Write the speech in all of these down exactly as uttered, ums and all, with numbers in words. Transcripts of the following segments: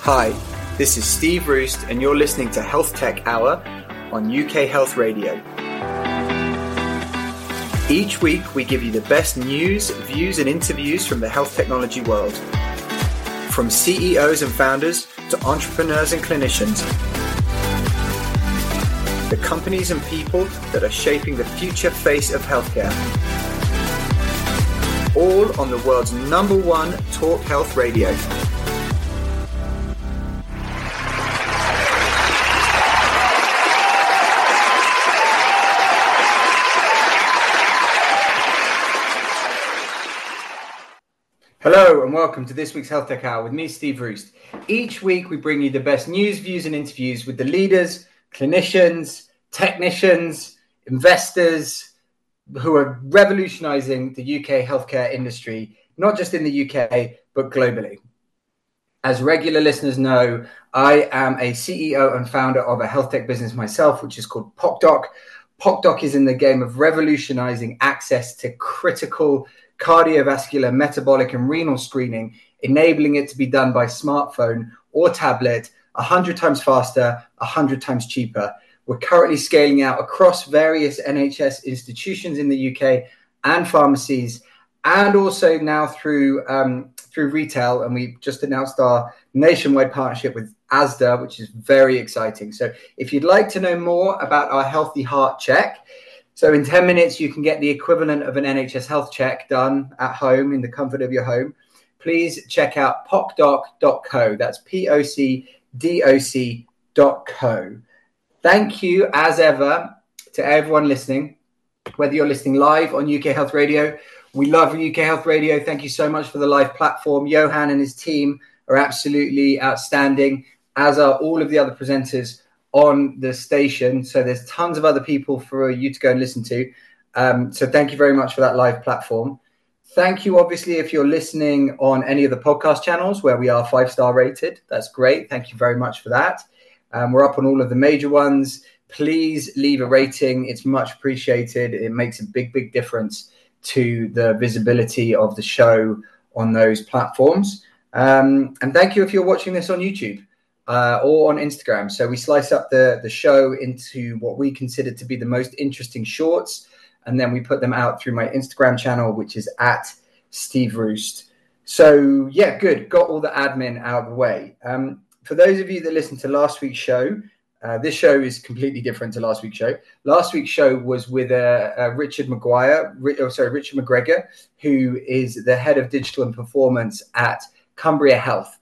Hi, this is Steve Roost, and you're listening to Health Tech Hour on U K Health Radio. Each week, we give you the best news, views, and interviews from the health technology world. From C E Os and founders to entrepreneurs and clinicians, the companies and people that are shaping the future face of healthcare. All on the world's number one talk health radio. Hello and welcome to this week's Health Tech Hour with me, Steve Roost. Each week we bring you the best news, views and interviews with the leaders, clinicians, technicians, investors who are revolutionizing the U K healthcare industry, not just in the U K, but globally. As regular listeners know, I am a C E O and founder of a health tech business myself, which is called PocDoc. PocDoc is in the game of revolutionizing access to critical cardiovascular, metabolic and renal screening, enabling it to be done by smartphone or tablet one hundred times faster, one hundred times cheaper. We're currently scaling out across various N H S institutions in the U K and pharmacies, and also now through um, through retail. And we just announced our nationwide partnership with Asda, which is very exciting. So if you'd like to know more about our Healthy Heart Check, so in ten minutes, you can get the equivalent of an N H S health check done at home in the comfort of your home. Please check out pocdoc dot co. That's P O C D O C dot co. Thank you, as ever, to everyone listening, whether you're listening live on U K Health Radio. We love U K Health Radio. Thank you so much for the live platform. Johan and his team are absolutely outstanding, as are all of the other presenters on the station. So there's tons of other people for you to go and listen to. Um, so thank you very much for that live platform. Thank you, obviously, if you're listening on any of the podcast channels where we are five-star rated. That's great. Thank you very much for that. Um, we're up on all of the major ones. Please leave a rating. It's much appreciated. It makes a big, big difference to the visibility of the show on those platforms. Um, and thank you if you're watching this on YouTube. Uh, or on Instagram. So we slice up the, the show into what we consider to be the most interesting shorts, and then we put them out through my Instagram channel, which is at Steve Roost. So yeah, good. Got all the admin out of the way. Um, for those of you that listened to last week's show, uh, this show is completely different to last week's show. Last week's show was with uh, uh, Richard Maguire, oh, sorry, Richard McGregor, who is the head of digital and performance at Cumbria Health.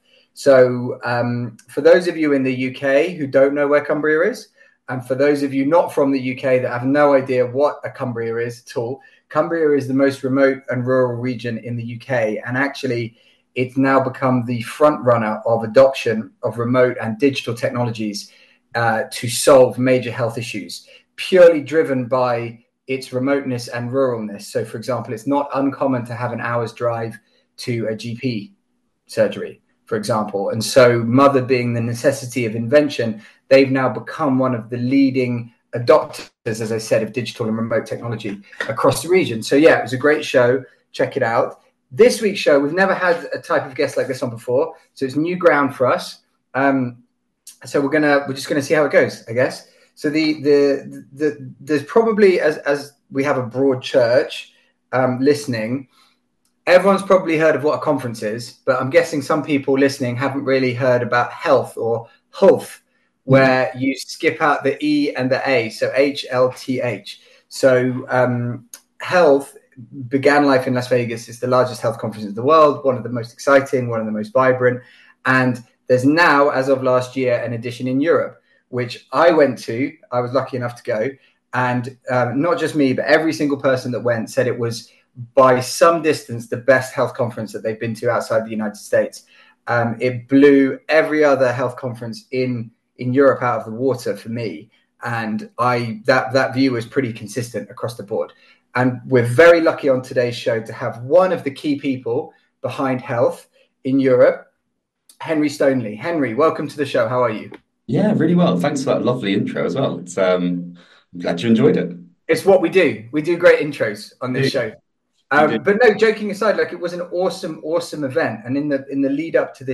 So um, for those of you in the U K who don't know where Cumbria is, and for those of you not from the U K that have no idea what a Cumbria is at all, Cumbria is the most remote and rural region in the U K. And actually, it's now become the front runner of adoption of remote and digital technologies uh, to solve major health issues, purely driven by its remoteness and ruralness. So, for example, it's not uncommon to have an hour's drive to a G P surgery, for example. And so mother being the necessity of invention, they've now become one of the leading adopters, as I said, of digital and remote technology across the region. So yeah, it was a great show. Check it out. This week's show, we've never had a type of guest like this on before. So it's new ground for us. Um, so we're going to, we're just going to see how it goes, I guess. So the, the, the, there's probably, as, as we have a broad church um, listening, everyone's probably heard of what a conference is, but I'm guessing some people listening haven't really heard about health or health, where you skip out the E and the A, so H L T H. So um, health began life in Las Vegas. It's the largest health conference in the world, one of the most exciting, one of the most vibrant. And there's now, as of last year, an edition in Europe, which I went to. I was lucky enough to go. And um, not just me, but every single person that went said it was by some distance the best health conference that they've been to outside the United States. Um, it blew every other health conference in in Europe out of the water for me, and I that that view was pretty consistent across the board. And we're very lucky on today's show to have one of the key people behind health in Europe, Henry Stoneley. Henry, welcome to the show. How are you? Yeah, really well. Thanks for that lovely intro as well. It's um, I'm glad you enjoyed it. It's what we do. We do great intros on this show. Um, but no, joking aside, like it was an awesome, awesome event. And in the in the lead up to this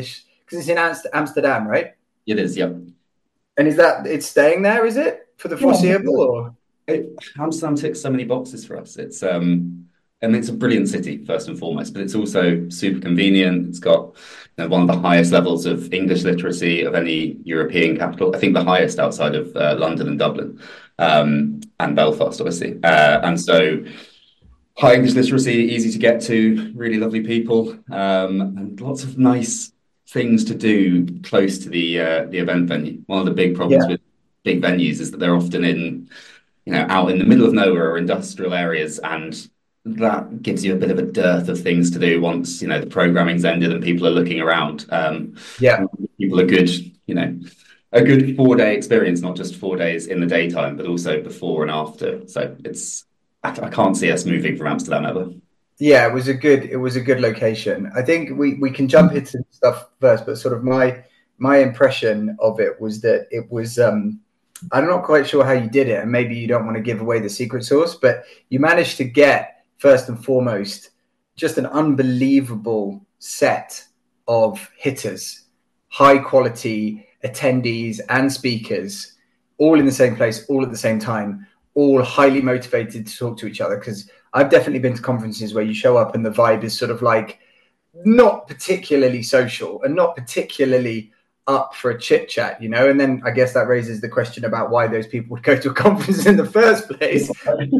Because it's in Amst- Amsterdam, right? It is, yep. And is that it's staying there? Is it for the foreseeable? Yeah. Or it, Amsterdam ticks so many boxes for us. It's um, I mean, it's a brilliant city first and foremost, but it's also super convenient. It's got you know, one of the highest levels of English literacy of any European capital. I think the highest outside of uh, London and Dublin, um, and Belfast, obviously. Uh, and so high English literacy, easy to get to, really lovely people, um, and lots of nice things to do close to the uh, the event venue. One of the big problems yeah, with big venues is that they're often in, you know, out in the middle of nowhere or industrial areas, and that gives you a bit of a dearth of things to do once, you know, the programming's ended and people are looking around. Um, yeah. people a good, you know, a good four day experience, not just four days in the daytime, but also before and after. So it's, I, I can't see us moving from Amsterdam ever. Yeah, it was a good it was a good location. I think we, we can jump into stuff first, but sort of my my impression of it was that it was um I'm not quite sure how you did it, and maybe you don't want to give away the secret sauce, but you managed to get first and foremost just an unbelievable set of hitters, high quality attendees and speakers, all in the same place, all at the same time, all highly motivated to talk to each other. Because I've definitely been to conferences where you show up and the vibe is sort of like not particularly social and not particularly up for a chit chat, you know. And then I guess that raises the question about why those people would go to a conference in the first place.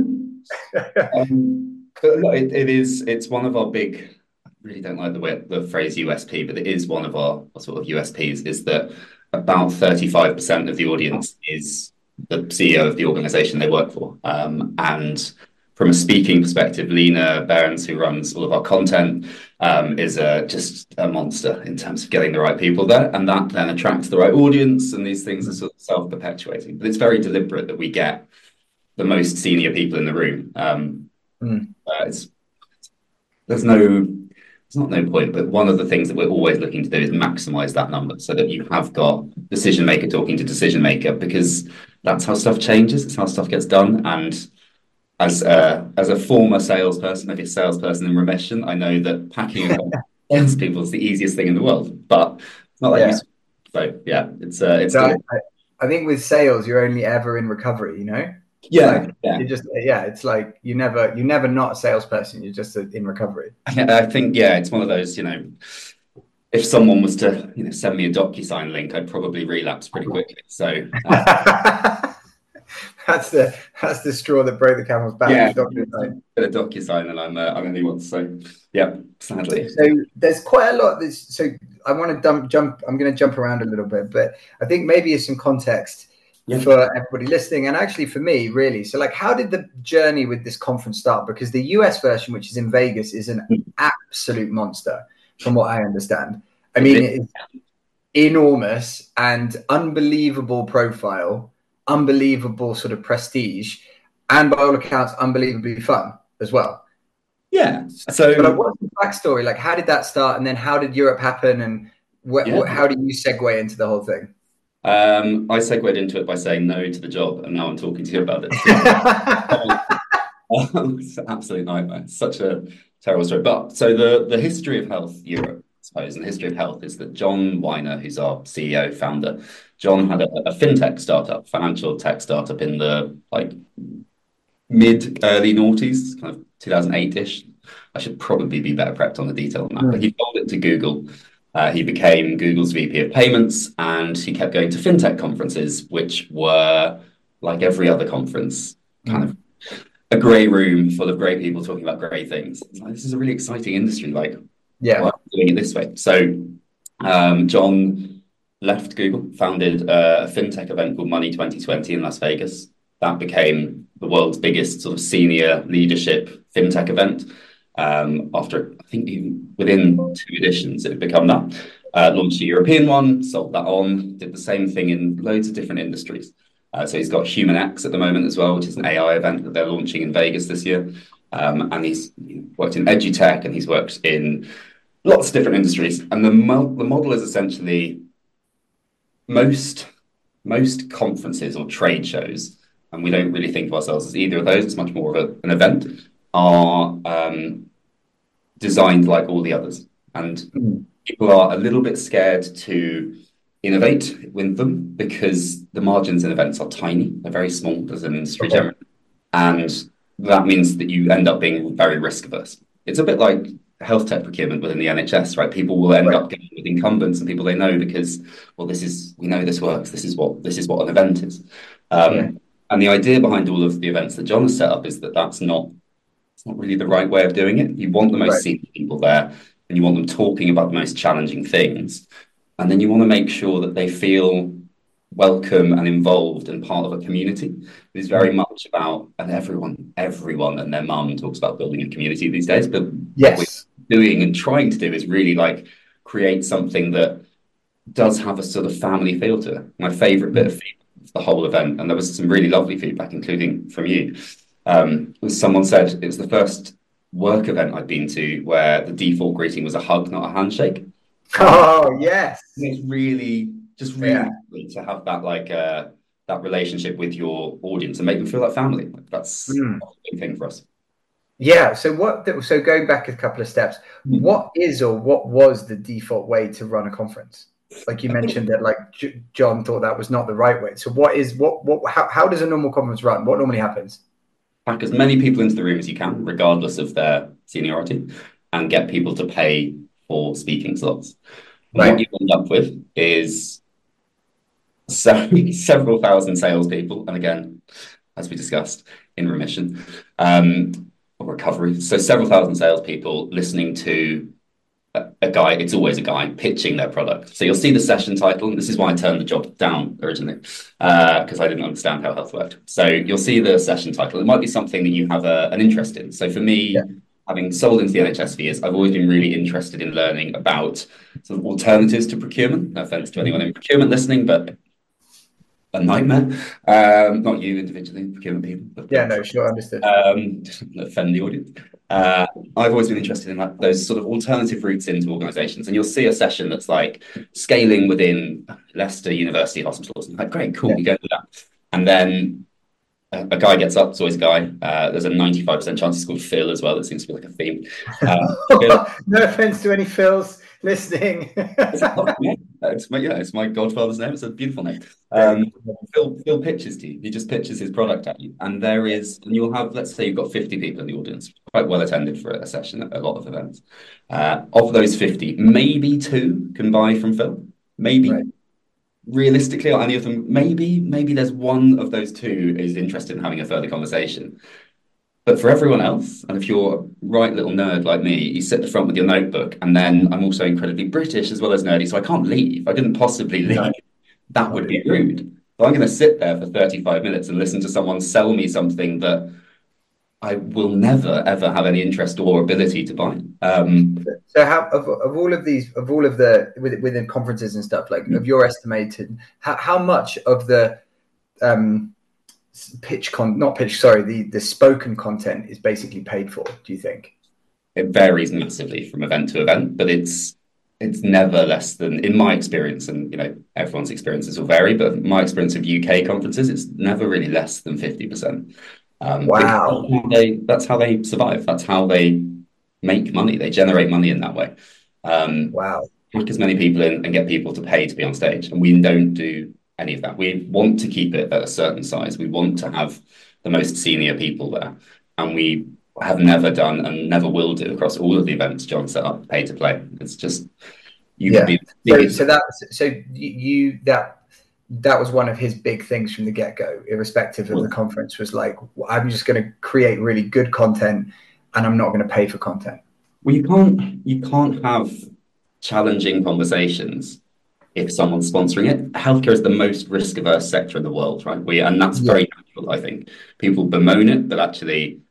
um, but no, it, it is, it's one of our big, I really don't like the way the phrase U S P, but it is one of our sort of U S Ps, is that about thirty-five percent of the audience is the C E O of the organization they work for. Um, and from a speaking perspective, Lena Behrens, who runs all of our content, um, is a, just a monster in terms of getting the right people there. And that then attracts the right audience, and these things are sort of self-perpetuating. But it's very deliberate that we get the most senior people in the room. Um, mm. uh, it's, there's no, there's not no point, but one of the things that we're always looking to do is maximize that number so that you have got decision maker talking to decision maker, because that's how stuff changes. It's how stuff gets done. And As a, as a former salesperson, maybe a salesperson in remission, I know that packing against people is the easiest thing in the world, but it's not that yeah. useful. So yeah, it's uh, it's. So I, I think with sales, you're only ever in recovery, you know. Yeah, like, yeah. You just yeah, it's like you never you never not a salesperson. You're just in recovery. I think yeah, it's one of those, you know. If someone was to you know send me a DocuSign link, I'd probably relapse pretty quickly. So. Uh, That's the that's the straw that broke the camel's back. Yeah, DocuSign. A DocuSign, and I'm uh, I'm only one. So yeah, sadly. So there's quite a lot. This so I want to dump, jump. I'm going to jump around a little bit, but I think maybe it's some context yeah. for everybody listening, and actually for me, really. So like, how did the journey with this conference start? Because the U S version, which is in Vegas, is an absolute monster, from what I understand. I mean, it is enormous and unbelievable profile. Unbelievable sort of prestige, and by all accounts, unbelievably fun as well. Yeah. So, but like, what's the backstory? Like, how did that start, and then how did Europe happen, and wh- yeah. wh- how do you segue into the whole thing? Um, I segued into it by saying no to the job, and now I'm talking to you about it. um, it's an absolute nightmare. It's such a terrible story. But so the the history of health Europe, I suppose, and the history of health is that John Weiner, who's our C E O founder. John had a, a fintech startup, financial tech startup in the like mid early noughties, kind of two thousand eight-ish. I should probably be better prepped on the detail on that. Mm. But he sold it to Google. Uh, he became Google's V P of payments, and he kept going to fintech conferences, which were like every other conference, kind mm. of a grey room full of grey people talking about grey things. Like, this is a really exciting industry. Like, yeah, why are we doing it this way? So, um, John left Google, founded a fintech event called Money twenty twenty in Las Vegas. That became the world's biggest sort of senior leadership fintech event. Um, after, I think, even within two editions, it had become that. Uh, launched a European one, sold that on, did the same thing in loads of different industries. Uh, so he's got HumanX at the moment as well, which is an A I event that they're launching in Vegas this year. Um, and he's worked in edutech, and he's worked in lots of different industries. And the, mo- the model is essentially most most conferences or trade shows, and we don't really think of ourselves as either of those, it's much more of a, an event, are um, designed like all the others. And Mm. people are a little bit scared to innovate with them because the margins in events are tiny. They're very small as an industry Okay. generally. And that means that you end up being very risk averse. It's a bit like health tech procurement within the N H S, right? People will end Right. up going with incumbents and people they know because, well, this is we know this works. This is what this is what an event is. Um, Yeah. and the idea behind all of the events that John has set up is that that's not it's not really the right way of doing it. You want the most Right. senior people there, and you want them talking about the most challenging things, and then you want to make sure that they feel welcome and involved and part of a community. It's very much about, and everyone, everyone and their mum talks about building a community these days, but what we're Yes. doing and trying to do is really like create something that does have a sort of family feel to it. My favorite bit of feedback of the whole event, and there was some really lovely feedback, including from you, um, was someone said it was the first work event I'd been to where the default greeting was a hug, not a handshake. Oh, yes. It's really just Yeah. really good to have that like uh that relationship with your audience and make them feel like family. Like, that's Mm. a big thing for us. Yeah. So what? So going back a couple of steps, what is or what was the default way to run a conference? Like you I think mentioned that, like J- John thought that was not the right way. So what is what? What? How, how does a normal conference run? What normally happens? pack as many people into the room as you can, regardless of their seniority, and get people to pay for speaking slots. And what Right. you end up with is so, several thousand salespeople, and again, as we discussed, in remission um, or recovery. So several thousand salespeople listening to a, a guy, it's always a guy, pitching their product. So you'll see the session title, and this is why I turned the job down originally, because uh, I didn't understand how health worked. So you'll see the session title. It might be something that you have a, an interest in. So for me, Yeah. having sold into the N H S for years, I've always been really interested in learning about sort of alternatives to procurement. No offense to anyone in procurement listening, but a nightmare. Um, not you individually, procurement people, but Yeah. No. Sure. Understood. um, offend the audience. Uh, I've always been interested in like those sort of alternative routes into organisations, and you'll see a session that's like scaling within Leicester University hospitals. And like, great, cool, Yeah. we go with that. And then a, a guy gets up, it's always a guy. Uh, there's a ninety-five percent chance he's called Phil as well. That seems to be like a theme. Uh, Phil, No offense to any Phils listening. yeah, it's my yeah, it's my godfather's name. It's a beautiful name. Um, Phil Phil pitches to you. He just pitches his product at you, and there is, and you'll have, let's say you've got fifty people in the audience, quite well attended for a session at a lot of events. Uh, of those fifty, maybe two can buy from Phil. Maybe Right. realistically, or any of them, maybe maybe there's one of those two is interested in having a further conversation. But for everyone else, and if you're a right little nerd like me, you sit at the front with your notebook, and then I'm also incredibly British as well as nerdy, so I can't leave. I couldn't possibly leave. No. That would be rude. So I'm going to sit there for thirty-five minutes and listen to someone sell me something that I will never, ever have any interest or ability to buy. Um, So how of, of all of these of all of the within conferences and stuff, like of your estimated, how, how much of the um pitch con not pitch sorry the the spoken content is basically paid for, do you think? it varies massively from event to event, but it's it's never less than, in my experience, and you know everyone's experiences will vary, but my experience of U K conferences, it's never really less than fifty percent. Um, Wow. that's how they that's how they survive. That's how they make money. They generate money in that way. Um, Wow. Pack as many people in and get people to pay to be on stage, and we don't do any of that. We want to keep it at a certain size. We want to have the most senior people there, and we have never done and never will do across all of the events John set up pay to play. It's just you Yeah. could be the So, biggest. so that so you, you that that was one of his big things from the get-go, irrespective of the conference, was like, I'm just going to create really good content and I'm not going to pay for content. Well, you can't you can't have challenging conversations if someone's sponsoring it. Healthcare is the most risk averse sector in the world, right? We and that's Yeah. very natural, I think. People bemoan it, but actually,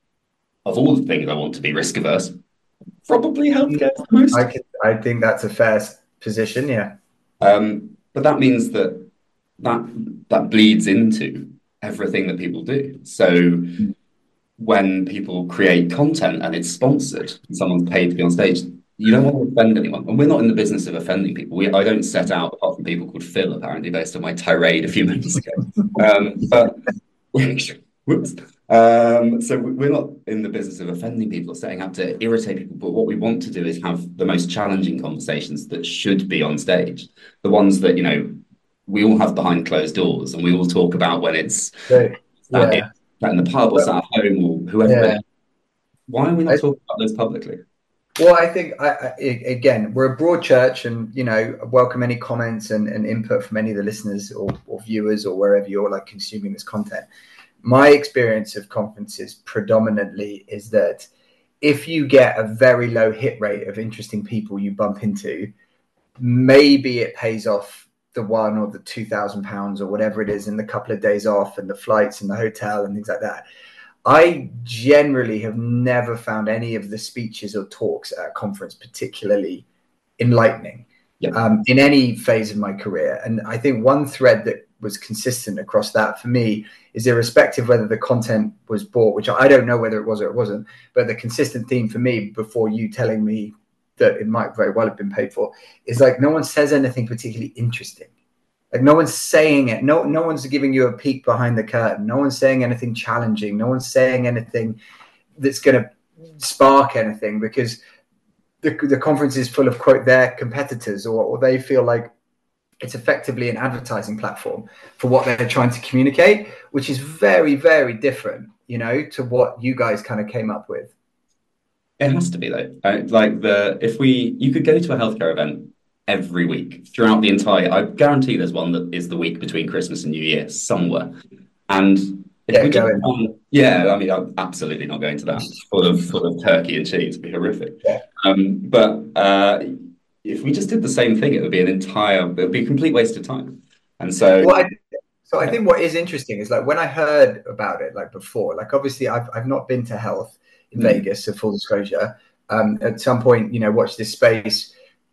of all the things I want to be risk averse, probably healthcare is the most. I could, I think that's a fair position. Yeah. Um, but that means that that that bleeds into everything that people do. So when people create content and it's sponsored, and someone's paid to be on stage, you don't want to offend anyone. And we're not in the business of offending people. We, I don't set out, apart from people called Phil, apparently, based on my tirade a few minutes ago. Um, but whoops. Um, so we- we're not in the business of offending people or setting out to irritate people, but what we want to do is have the most challenging conversations that should be on stage. The ones that, you know, we all have behind closed doors and we all talk about when it's So, sat in, yeah, sat in the pub or but sat at home or whoever it yeah. is. Why are we not I, talking about those publicly? well, I think I, I, again, we're a broad church, and you know, welcome any comments and, and input from any of the listeners or, or viewers or wherever you're like consuming this content. My experience of conferences predominantly is that if you get a very low hit rate of interesting people you bump into, maybe it pays off the one or the two thousand pounds or whatever it is in the couple of days off and the flights and the hotel and things like that. I generally have never found any of the speeches or talks at a conference particularly enlightening Yeah. um, in any phase of my career. And I think one thread that was consistent across that for me is irrespective whether the content was bought, which I don't know whether it was or it wasn't, but the consistent theme for me before you telling me that it might very well have been paid for is like no one says anything particularly interesting. Like no one's saying it. No, no one's giving you a peek behind the curtain. No one's saying anything challenging. No one's saying anything that's going to spark anything because the, the conference is full of quote their competitors, or, or they feel like it's effectively an advertising platform for what they're trying to communicate, which is very, very different, you know, to what you guys kind of came up with. It has to be though. Uh, like the if we you could go to a healthcare event every week throughout the entire. I guarantee there's one that is the week between Christmas and New Year somewhere. And if Yeah, we just, going. um, yeah, I mean, I'm absolutely not going to that. Full of full of turkey and cheese, it'd be horrific. Yeah. Um, but uh, if we just did the same thing, it would be an entire, it would be a complete waste of time. And so, Well, I, so I think what is interesting is like when I heard about it, like before, like obviously I've I've not been to Health in mm, Vegas, so full disclosure. Um, at some point, you know, watch this space.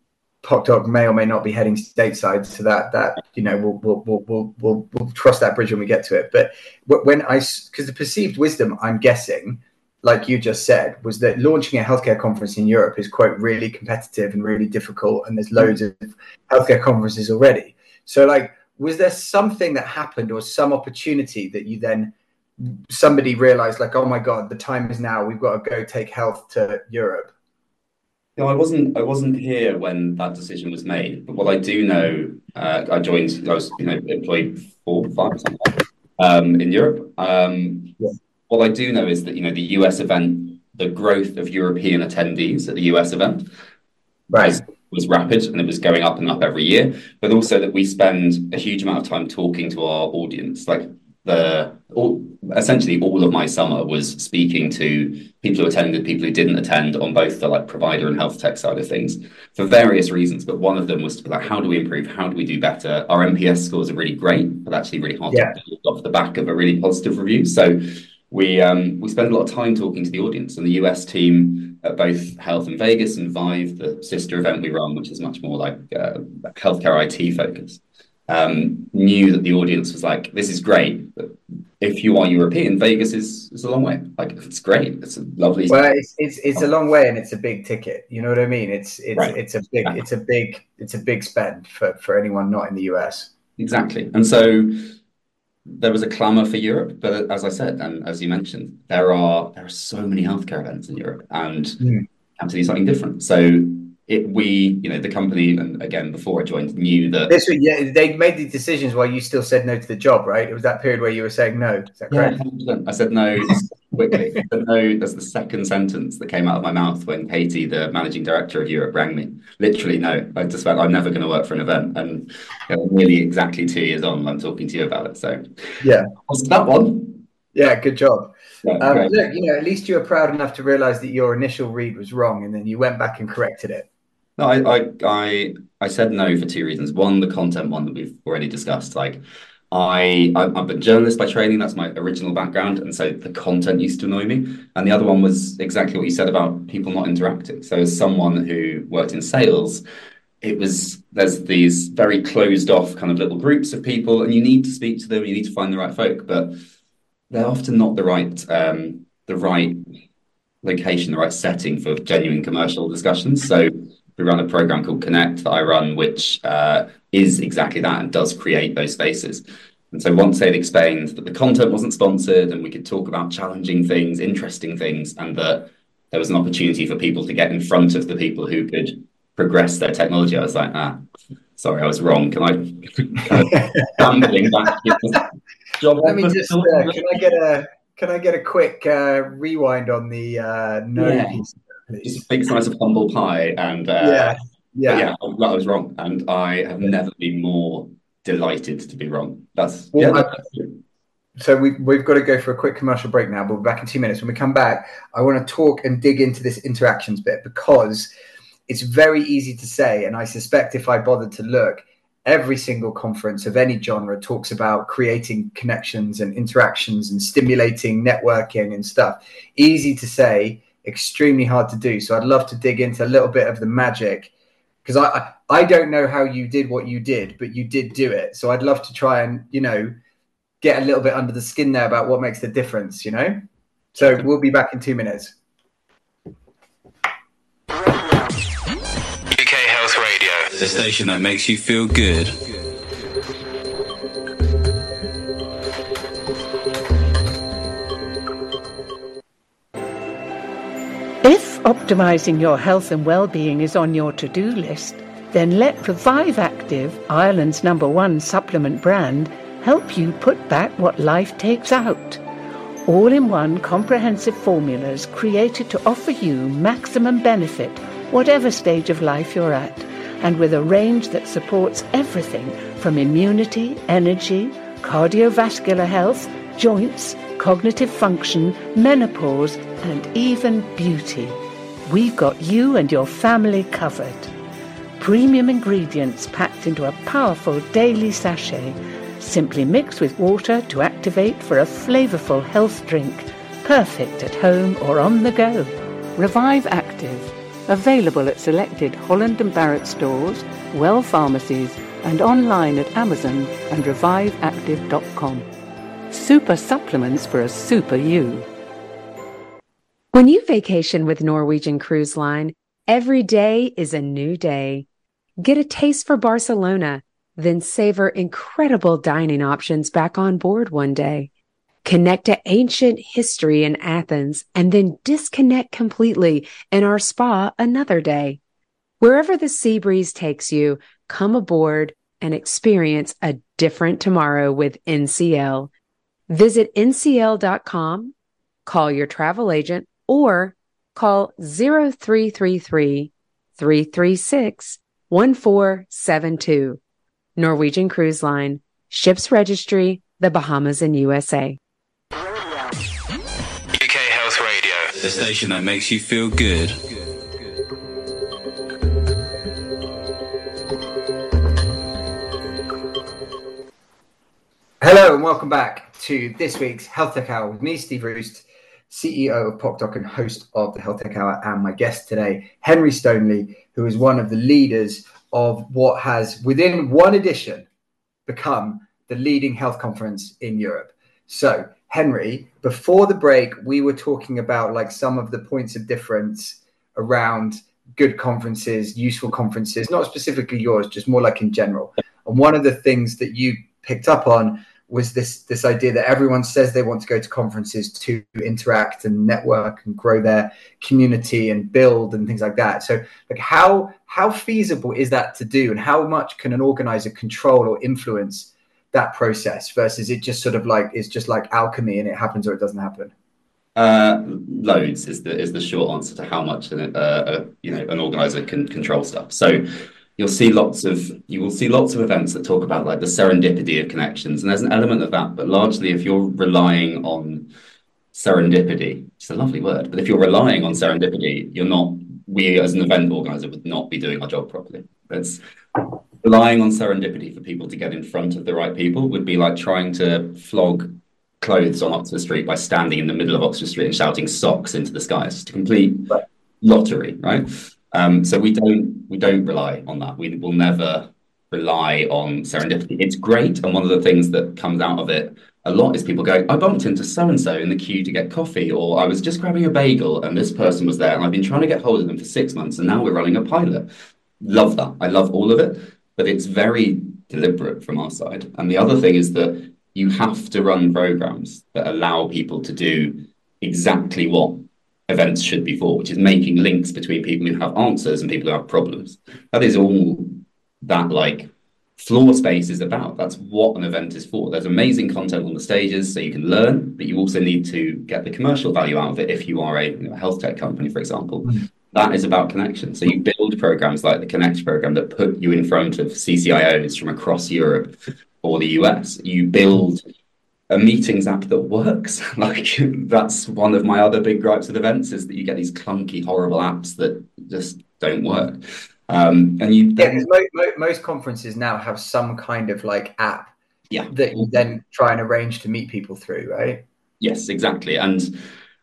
PocDoc may or may not be heading stateside, so that that you know we'll we'll we'll we'll we'll, we'll cross that bridge when we get to it. But when I because the perceived wisdom, I'm guessing, like you just said, was that launching a healthcare conference in Europe is quite really competitive and really difficult, and there's loads of healthcare conferences already. So, like, was there something that happened or some opportunity that you then somebody realized, like, oh my God, the time is now. We've got to go take health to Europe. you know, I wasn't I wasn't here when that decision was made. But what I do know, uh, I joined. I was you know employed four, five, something like that, um, in Europe. Um, Yeah. What I do know is that you know the U S event, the growth of European attendees at the U S event Right. was was rapid and it was going up and up every year. But also that we spend a huge amount of time talking to our audience. Like the all, essentially all of my summer was speaking to people who attended, people who didn't attend on both the like provider and health tech side of things for various reasons. But one of them was to be like, how do we improve? How do we do better? Our N P S scores are really great, but actually really hard Yeah. to build off the back of a really positive review. So we um, we spend a lot of time talking to the audience, and the U S team at both Health in Vegas and Vive, the sister event we run, which is much more like uh, healthcare I T focused, um, knew that the audience was like, this is great, but if you are European, Vegas is, is a long way. Like, it's great. It's a lovely. Well, it's it's it's a long way and it's a big ticket. You know what I mean? It's it's Right. it's a big it's a big it's a big spend for for anyone not in the U S. Exactly. And so there was a clamour for Europe, but as I said, and as you mentioned, there are there are so many healthcare events in Europe, and Mm. have to do something different. So it we, you know, the company, and again before I joined, knew that. This was, yeah, they made these decisions while you still said no to the job, right? It was that period where you were saying no. Is that Yeah, correct? one hundred percent. I said no quickly. I said no. That's the second sentence that came out of my mouth when Katie, the managing director of Europe, rang me. Literally, no. I just felt I'm never going to work for an event, and you know, nearly exactly two years on, I'm talking to you about it. So Yeah. what's that one? Yeah, good job. Yeah, Um, great. look, you know, at least you were proud enough to realize that your initial read was wrong, and then you went back and corrected it. No, I, I, I, I said no for two reasons. One, the content one that we've already discussed. Like, I, I'm I'm a journalist by training. That's my original background, and so the content used to annoy me. And the other one was exactly what you said about people not interacting. So, as someone who worked in sales, it was there's these very closed off kind of little groups of people, and you need to speak to them. You need to find the right folk, but they're often not the right um, the right location, the right setting for genuine commercial discussions. So we run a program called Connect that I run, which uh, is exactly that and does create those spaces. And so once they'd explained that the content wasn't sponsored and we could talk about challenging things, interesting things, and that there was an opportunity for people to get in front of the people who could progress their technology, I was like, ah, sorry, I was wrong. Can I kind of stumbling back? Job Let me just, uh, can I get a, can I get a quick uh, rewind on the uh, no yeah. piece? Just a big slice of humble pie, and uh, yeah, yeah, yeah, I, I was wrong, and I have never been more delighted to be wrong. That's well, yeah. I, so we we've got to go for a quick commercial break now, but we'll be back in two minutes. When we come back, I want to talk and dig into this interactions bit, because it's very easy to say, and I suspect if I bothered to look, every single conference of any genre talks about creating connections and interactions and stimulating networking and stuff. Easy to say, extremely hard to do. So I'd love to dig into a little bit of the magic, because I, I I don't know how you did what you did, but you did do it. So I'd love to try and, you know, get a little bit under the skin there about what makes the difference, you know? So we'll be back in two minutes. U K Health Radio, the station that makes you feel good. If optimizing your health and well-being is on your to-do list, then let Revive Active, Ireland's number one supplement brand, help you put back what life takes out. All-in-one comprehensive formulas created to offer you maximum benefit, whatever stage of life you're at, and with a range that supports everything from immunity, energy, cardiovascular health, joints, cognitive function, menopause, and even beauty. We've got you and your family covered. Premium ingredients packed into a powerful daily sachet. Simply mix with water to activate for a flavorful health drink. Perfect at home or on the go. Revive Active. Available at selected Holland and Barrett stores, Well pharmacies, and online at Amazon and revive active dot com. Super supplements for a super you. When you vacation with Norwegian Cruise Line, every day is a new day. Get a taste for Barcelona, then savor incredible dining options back on board one day. Connect to ancient history in Athens and then disconnect completely in our spa another day. Wherever the sea breeze takes you, come aboard and experience a different tomorrow with N C L. Visit N C L dot com, call your travel agent, or call zero three three three, three three six, one four seven two. Norwegian Cruise Line, Ships Registry, the Bahamas and U S A. U K Health Radio, the station that makes you feel good. Hello and welcome back to this week's Health Tech Hour with me, Steve Roost, C E O of PocDoc and host of the Health Tech Hour, and my guest today, Henry Stoneley, who is one of the leaders of what has, within one edition, become the leading health conference in Europe. So, Henry, before the break, we were talking about like some of the points of difference around good conferences, useful conferences, not specifically yours, just more like in general. And one of the things that you picked up on was this this idea that everyone says they want to go to conferences to interact and network and grow their community and build and things like that. So like how how feasible is that to do, and how much can an organizer control or influence that process versus it just sort of like it's just like alchemy and it happens or it doesn't happen? Uh, loads is the is the short answer to how much an, uh, a, you know an organizer can control stuff. So you'll see lots of you will see lots of events that talk about like the serendipity of connections, and there's an element of that. But largely, if you're relying on serendipity, it's a lovely word, but if you're relying on serendipity, you're not. We as an event organizer would not be doing our job properly. It's relying on serendipity for people to get in front of the right people would be like trying to flog clothes on Oxford Street by standing in the middle of Oxford Street and shouting socks into the sky. It's just a complete lottery, right? Um, so we don't we don't rely on that. We will never rely on serendipity. It's great, and one of the things that comes out of it a lot is people going, I bumped into so-and-so in the queue to get coffee, or I was just grabbing a bagel and this person was there and I've been trying to get hold of them for six months and now we're running a pilot. Love that. I love all of it, but it's very deliberate from our side. And the other thing is that you have to run programs that allow people to do exactly what events should be for, which is making links between people who have answers and people who have problems. That is all that like floor space is about. That's what an event is for. There's amazing content on the stages so you can learn, but you also need to get the commercial value out of it if you are a, you know, health tech company, for example. Mm. That is about connection. So you build programs like the Connect program that put you in front of C C I Os from across Europe or the U S. You build a meetings app that works. Like, that's one of my other big gripes with events, is that you get these clunky, horrible apps that just don't work. Um, and you yeah, because mo- mo- most conferences now have some kind of like app yeah. that you then try and arrange to meet people through, right? Yes, exactly. And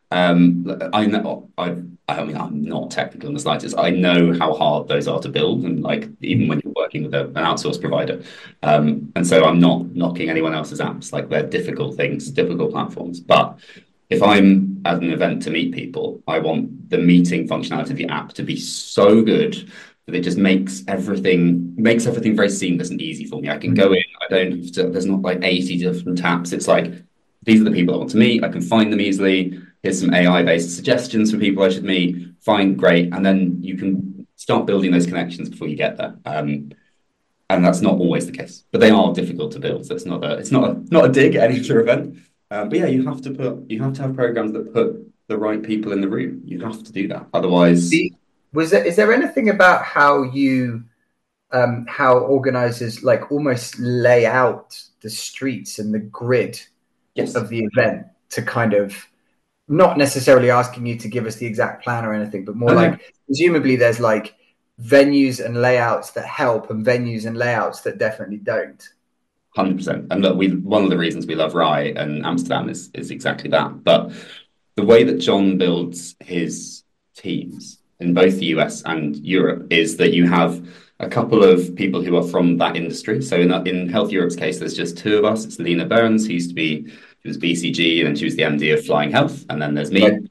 um, I know, I, I mean, I'm not technical in the slightest. I know how hard those are to build, and like even when you're working with a, an outsourced provider. Um, and so I'm not knocking anyone else's apps. Like, they're difficult things, difficult platforms. But if I'm at an event to meet people, I want the meeting functionality of the app to be so good that it just makes everything makes everything very seamless and easy for me. I can go in. I don't have to. There's not like eighty different taps. It's like, these are the people I want to meet. I can find them easily. Here's some A I-based suggestions for people I should meet. Fine, great. And then you can start building those connections before you get there. Um, and that's not always the case, but they are difficult to build. So it's not a, it's not a, not a dig at any other event. Um, but yeah, you have to put, you have to have programs that put the right people in the room. You have to do that. Otherwise, was there, is there anything about how you, um, how organizers like almost lay out the streets and the grid yes. of the event to kind of, not necessarily asking you to give us the exact plan or anything, but more okay. like, presumably there's like venues and layouts that help and venues and layouts that definitely don't. one hundred percent. And look, we one of the reasons we love Rye and Amsterdam is, is exactly that. But the way that John builds his teams in both the U S and Europe is that you have a couple of people who are from that industry. So in, in Health Europe's case, there's just two of us. It's Lena Burns, who used to be, she was B C G, and then she was the M D of Flying Health. And then there's me. Right.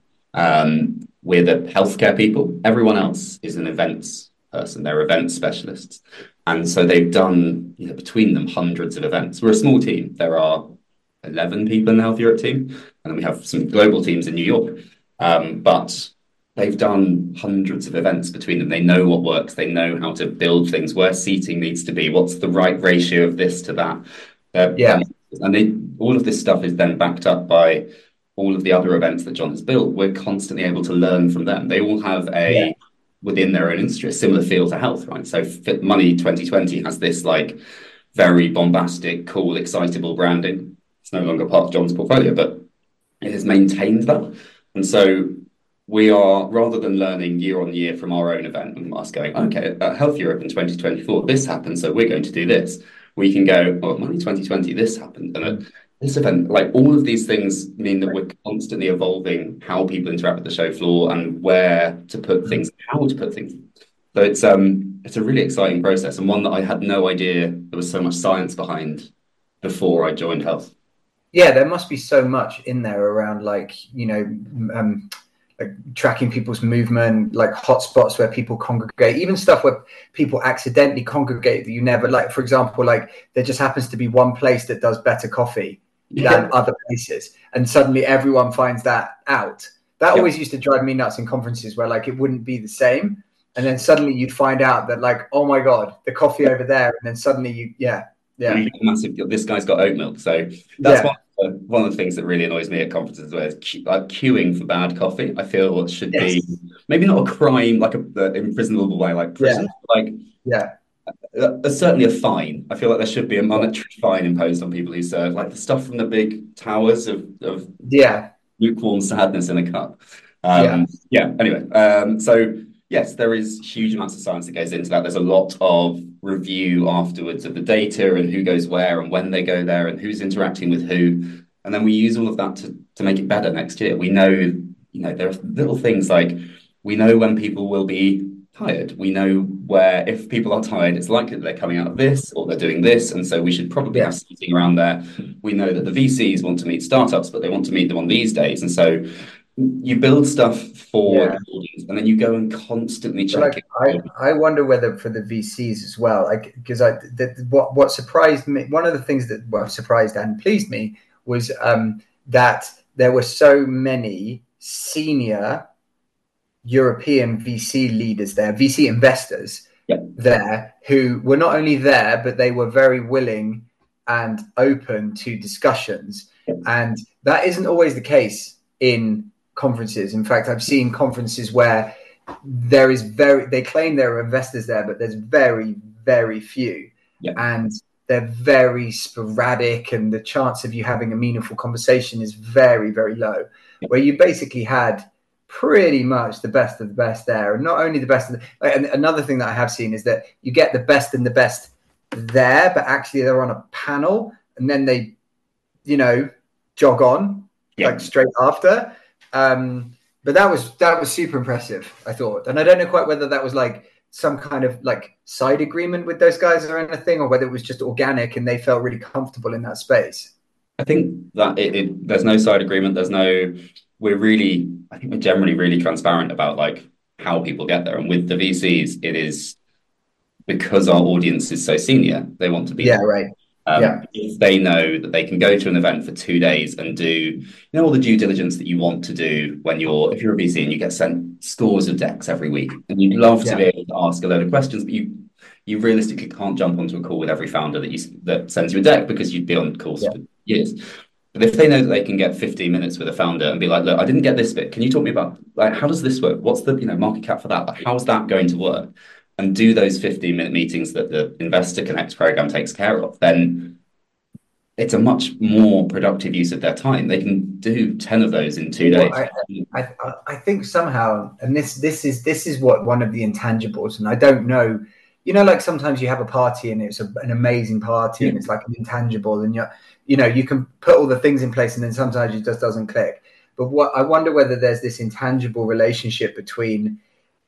Um, we're the healthcare people. Everyone else is an events person. They're events specialists. And so they've done, you know, between them, hundreds of events. We're a small team. There are eleven people in the Health Europe team. And then we have some global teams in New York. Um, but they've done hundreds of events between them. They know what works. They know how to build things, where seating needs to be, what's the right ratio of this to that. Uh, yeah. And they, all of this stuff is then backed up by all of the other events that John has built. We're constantly able to learn from them. They all have a, yeah. within their own industry, a similar feel to health, right? So Fit Money twenty twenty has this like very bombastic, cool, excitable branding. It's no longer part of John's portfolio, but it has maintained that. And so we are, rather than learning year on year from our own event and us going, okay, at Health Europe in twenty twenty-four, this happened, so we're going to do this. We can go, oh, Money twenty twenty, this happened. And at this event, like, all of these things mean that we're constantly evolving how people interact with the show floor and where to put things, how to put things. So it's um it's a really exciting process, and one that I had no idea there was so much science behind before I joined Health. Yeah, there must be so much in there around, like, you know, um, like tracking people's movement, like hotspots where people congregate, even stuff where people accidentally congregate that you never, like, for example, like there just happens to be one place that does better coffee yeah. than other places. And suddenly everyone finds that out. That yeah. always used to drive me nuts in conferences where like it wouldn't be the same. And then suddenly you'd find out that like, oh my God, the coffee over there. And then suddenly you, yeah, yeah. Massive, this guy's got oat milk. So that's yeah. one, one of the things that really annoys me at conferences, where it's like queuing for bad coffee. I feel it should yes. be maybe not a crime, like a the imprisonable way, like prison, yeah. like yeah. Uh, certainly a fine. I feel like there should be a monetary fine imposed on people who serve, like the stuff from the big towers of, of yeah lukewarm sadness in a cup. Um, yeah. yeah. Anyway, um, so yes, there is huge amounts of science that goes into that. There's a lot of review afterwards of the data and who goes where and when they go there and who's interacting with who, and then we use all of that to to make it better next year. We know, you know, there are little things like we know when people will be tired. We know where, if people are tired, it's likely that they're coming out of this or they're doing this, and so we should probably have something around there. We know that the V Cs want to meet startups, but they want to meet them on these days, and so you build stuff for Yeah. the audience, and then you go and constantly So, check like, it. I, I wonder whether for the V Cs as well, like, because I that what what surprised me, one of the things that well surprised and pleased me was um, that there were so many senior European V C leaders there, V C investors Yeah. there, who were not only there, but they were very willing and open to discussions. Yeah. And that isn't always the case in conferences. In fact, I've seen conferences where there is very, they claim there are investors there, but there's very, very few. Yeah. And they're very sporadic, and the chance of you having a meaningful conversation is very, very low. Yeah. Where you basically had pretty much the best of the best there, and not only the best of the, like, and another thing that I have seen is that you get the best and the best there, but actually they're on a panel and then they, you know, jog on yeah. like straight after. Um, but that was that was super impressive, I thought, and I don't know quite whether that was like some kind of like side agreement with those guys or anything, or whether it was just organic and they felt really comfortable in that space. I think that it, it there's no side agreement. There's no. We're really, I think we're generally really transparent about like how people get there. And with the V Cs, it is because our audience is so senior, they want to be yeah, there. right. Um, yeah. If they know that they can go to an event for two days and do, you know, all the due diligence that you want to do when you're, if you're a V C and you get sent scores of decks every week, and you'd love to yeah. be able to ask a load of questions, but you you realistically can't jump onto a call with every founder that you that sends you a deck because you'd be on calls yeah. for years. But if they know that they can get fifteen minutes with a founder and be like, look, I didn't get this bit. Can you talk me about, like, how does this work? What's the, you know, market cap for that? Like, how's that going to work? And do those fifteen minute meetings that the Investor Connect program takes care of, then it's a much more productive use of their time. They can do ten of those in two days. Well, I, I, I think somehow, and this this is this is what one of the intangibles, and I don't know, you know, like sometimes you have a party and it's a, an amazing party yeah. and it's like an intangible, and you're, you know, you can put all the things in place and then sometimes it just doesn't click. But what I wonder whether there's this intangible relationship between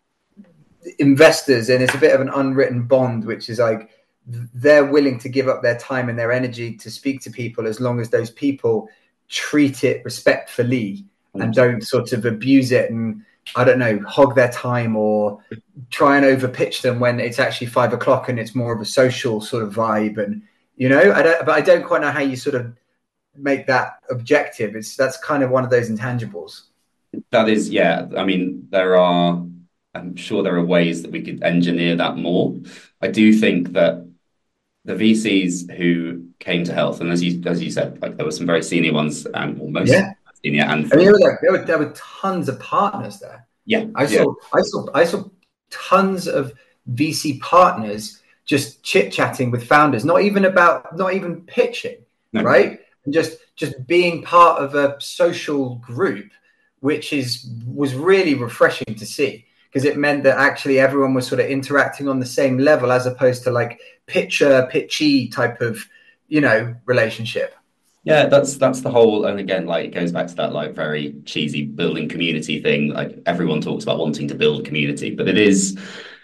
investors, and it's a bit of an unwritten bond, which is like they're willing to give up their time and their energy to speak to people as long as those people treat it respectfully mm-hmm. and don't sort of abuse it and, I don't know, hog their time or try and over pitch them when it's actually five o'clock and it's more of a social sort of vibe. And, you know, I don't, but I don't quite know how you sort of make that objective. It's, that's kind of one of those intangibles. That is, yeah. I mean, there are, I'm sure there are ways that we could engineer that more. I do think that the V Cs who came to Health, and as you as you said, like there were some very senior ones, and almost yeah. senior, and I mean, there were like there were there were tons of partners there. Yeah, I saw yeah. I saw I saw tons of V C partners just chit chatting with founders, not even about not even pitching, no. right? And just just being part of a social group, which is was really refreshing to see. Because it meant that actually everyone was sort of interacting on the same level as opposed to like pitcher, pitchy type of, you know, relationship. Yeah, that's that's the whole, and again, like it goes back to that like very cheesy building community thing. Like everyone talks about wanting to build community, but it is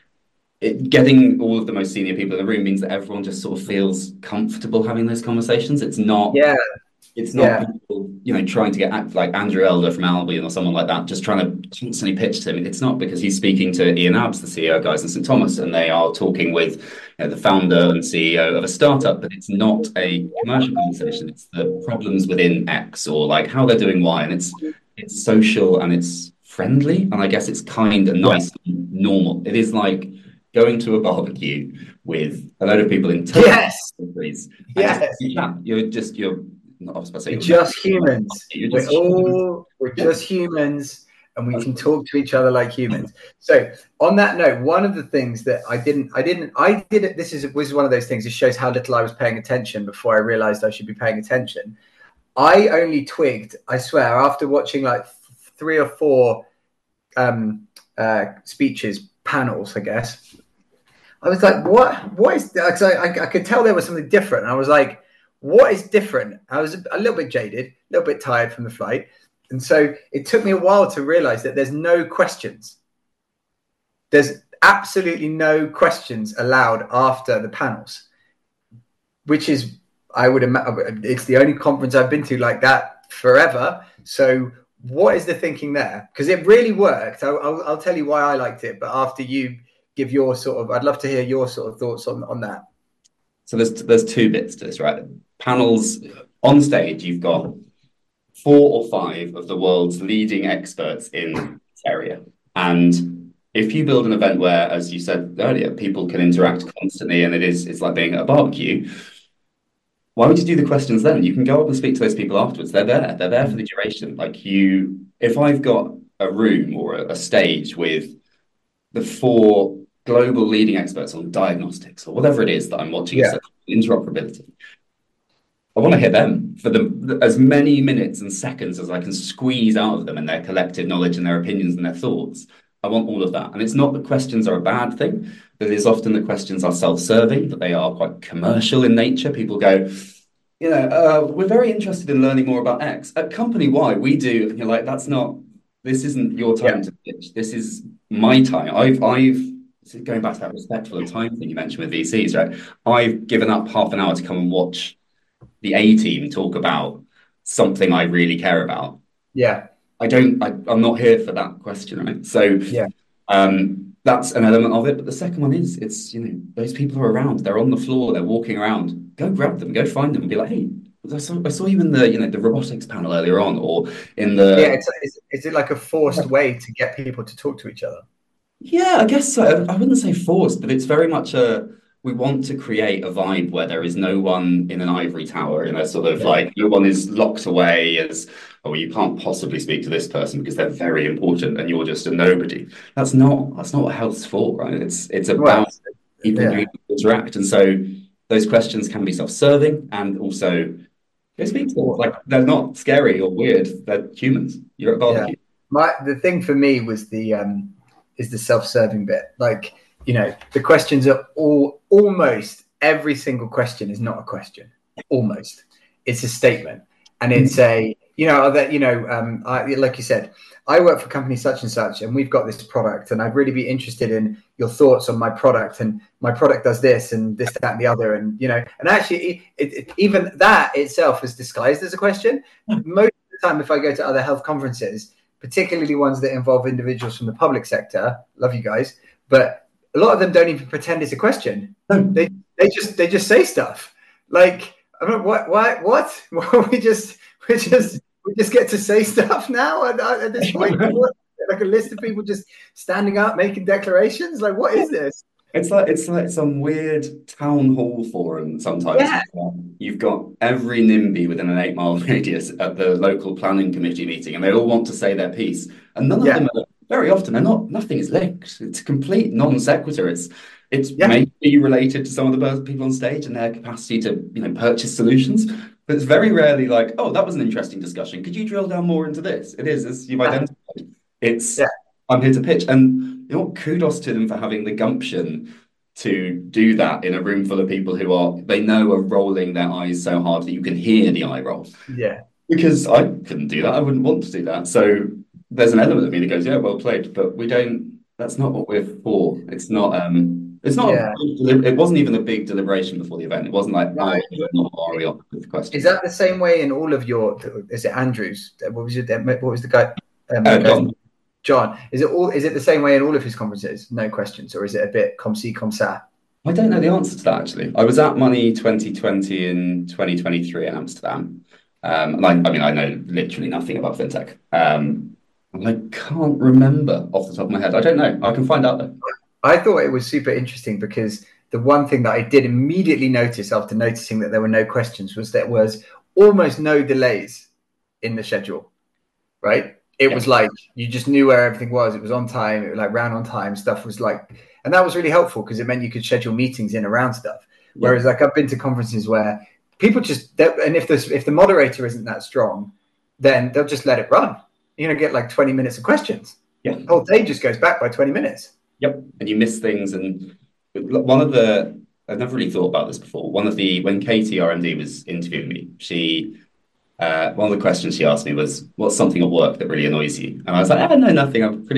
it, getting all of the most senior people in the room means that everyone just sort of feels comfortable having those conversations. It's not yeah. It's not yeah. people, you know, trying to get like Andrew Elder from Albion or someone like that, just trying to constantly pitch to him. It's not, because he's speaking to Ian Abbs, the C E O guys in Saint Thomas, and they are talking with, you know, the founder and C E O of a startup, but it's not a commercial conversation. It's the problems within X or like how they're doing Y, and it's it's social and it's friendly, and I guess it's kind and nice yeah. and normal. It is like going to a barbecue with a load of people in totally yes, yes, you're just you're. Not, I was about to say we're just humans. Just we're humans. all we're yeah. just humans, and we can talk to each other like humans. So, on that note, one of the things that I didn't, I didn't, I did it. This is was one of those things. It shows how little I was paying attention before I realized I should be paying attention. I only twigged, I swear, after watching like three or four um, uh, speeches, panels, I guess. I was like, what? What is that? Because I, I, I could tell there was something different. And I was like, what is different? I was a little bit jaded, a little bit tired from the flight. And so it took me a while to realize that there's no questions. There's absolutely no questions allowed after the panels, which is, I would imagine, it's the only conference I've been to like that forever. So what is the thinking there? Because it really worked. I'll, I'll, I'll tell you why I liked it, but after you give your sort of, I'd love to hear your sort of thoughts on, on that. So there's there's two bits to this, right? Panels on stage, you've got four or five of the world's leading experts in this area. And if you build an event where, as you said earlier, people can interact constantly and it is it's like being at a barbecue, why would you do the questions then? You can go up and speak to those people afterwards. They're there. They're there for the duration. Like you, if I've got a room or a, a stage with the four global leading experts on diagnostics or whatever it is that I'm watching, yeah. interoperability, I want to hear them for the, as many minutes and seconds as I can squeeze out of them and their collective knowledge and their opinions and their thoughts. I want all of that. And it's not that questions are a bad thing, but it is often that questions are self-serving, that they are quite commercial in nature. People go, you know, uh, we're very interested in learning more about X. At company Y, we do, and you're like, that's not, this isn't your time yeah. to pitch. This is my time. I've, I've, going back to that respectful of time thing you mentioned with V Cs, right? I've given up half an hour to come and watch the A team talk about something I really care about. Yeah. I don't, I, I'm not here for that question, right? So yeah, um, that's an element of it. But the second one is, it's, you know, those people are around, they're on the floor, they're walking around. Go grab them, go find them and be like, hey, I saw, I saw you in the, you know, the robotics panel earlier on, or in the... Yeah, it's, is, is it like a forced way to get people to talk to each other? Yeah, I guess so. I wouldn't say forced, but it's very much a, we want to create a vibe where there is no one in an ivory tower, you know, sort of yeah. like no one is locked away as, oh, you can't possibly speak to this person because they're very important and you're just a nobody. That's not, that's not what health's for, right? It's, it's about well, people yeah. being able to interact. And so those questions can be self-serving and also go speak to them. Like, they're not scary or weird. They're humans. You're at barbecue. Yeah. My, the thing for me was the, um, is the self-serving bit. Like, you know, the questions are all, almost every single question is not a question. Almost. It's a statement. And it's a, you know, that, you know, um, I, like you said, I work for company such and such, and we've got this product, and I'd really be interested in your thoughts on my product, and my product does this and this, that, and the other. And, you know, and actually it, it, even that itself is disguised as a question. Most of the time, if I go to other health conferences, particularly ones that involve individuals from the public sector, love you guys, but a lot of them don't even pretend it's a question. They they just they just say stuff like, I mean, what what what we just we just we just get to say stuff now at, at this point. Like a list of people just standing up making declarations. Like, what is this? It's like it's like some weird town hall forum sometimes. Yeah. You've got every NIMBY within an eight mile radius at the local planning committee meeting, and they all want to say their piece, and none of yeah. them are, very often they're not, nothing is linked. It's complete non sequitur. It's it's yeah. maybe related to some of the people on stage and their capacity to, you know, purchase solutions, but it's very rarely like, oh, that was an interesting discussion. Could you drill down more into this? It is, as you've identified. It's yeah. I'm here to pitch, and you know, kudos to them for having the gumption to do that in a room full of people who are, they know, are rolling their eyes so hard that you can hear the eye roll. Yeah. Because I couldn't do that. I wouldn't want to do that. So there's an element of me that goes, yeah, well played, but we don't, that's not what we're for. It's not, um, it's not, yeah. a, it wasn't even a big deliberation before the event. It wasn't like, right. oh, not are we on with questions. Is that the same way in all of your, is it Andrews? What was it, what was the guy? Um, uh, John. John, is it all? Is it the same way in all of his conferences? No questions, or is it a bit comme ci, comme ça? I don't know the answer to that, actually. I was at Money twenty twenty and twenty twenty-three in Amsterdam. Um, and I, I mean, I know literally nothing about fintech. Um, and I can't remember off the top of my head. I don't know. I can find out though. I thought it was super interesting because the one thing that I did immediately notice after noticing that there were no questions was there was almost no delays in the schedule, right? It yeah. was like, you just knew where everything was. It was on time. It was like ran on time. Stuff was like, and that was really helpful because it meant you could schedule meetings in around stuff. Yeah. Whereas like I've been to conferences where people just, and if this, if the moderator isn't that strong, then they'll just let it run. You're going to get like twenty minutes of questions. Yeah. The whole day just goes back by twenty minutes. Yep. And you miss things. And one of the, I've never really thought about this before. One of the, when Katie R M D was interviewing me, she, Uh, one of the questions she asked me was, what's something at work that really annoys you? And I was like, I don't know, nothing. I'm pretty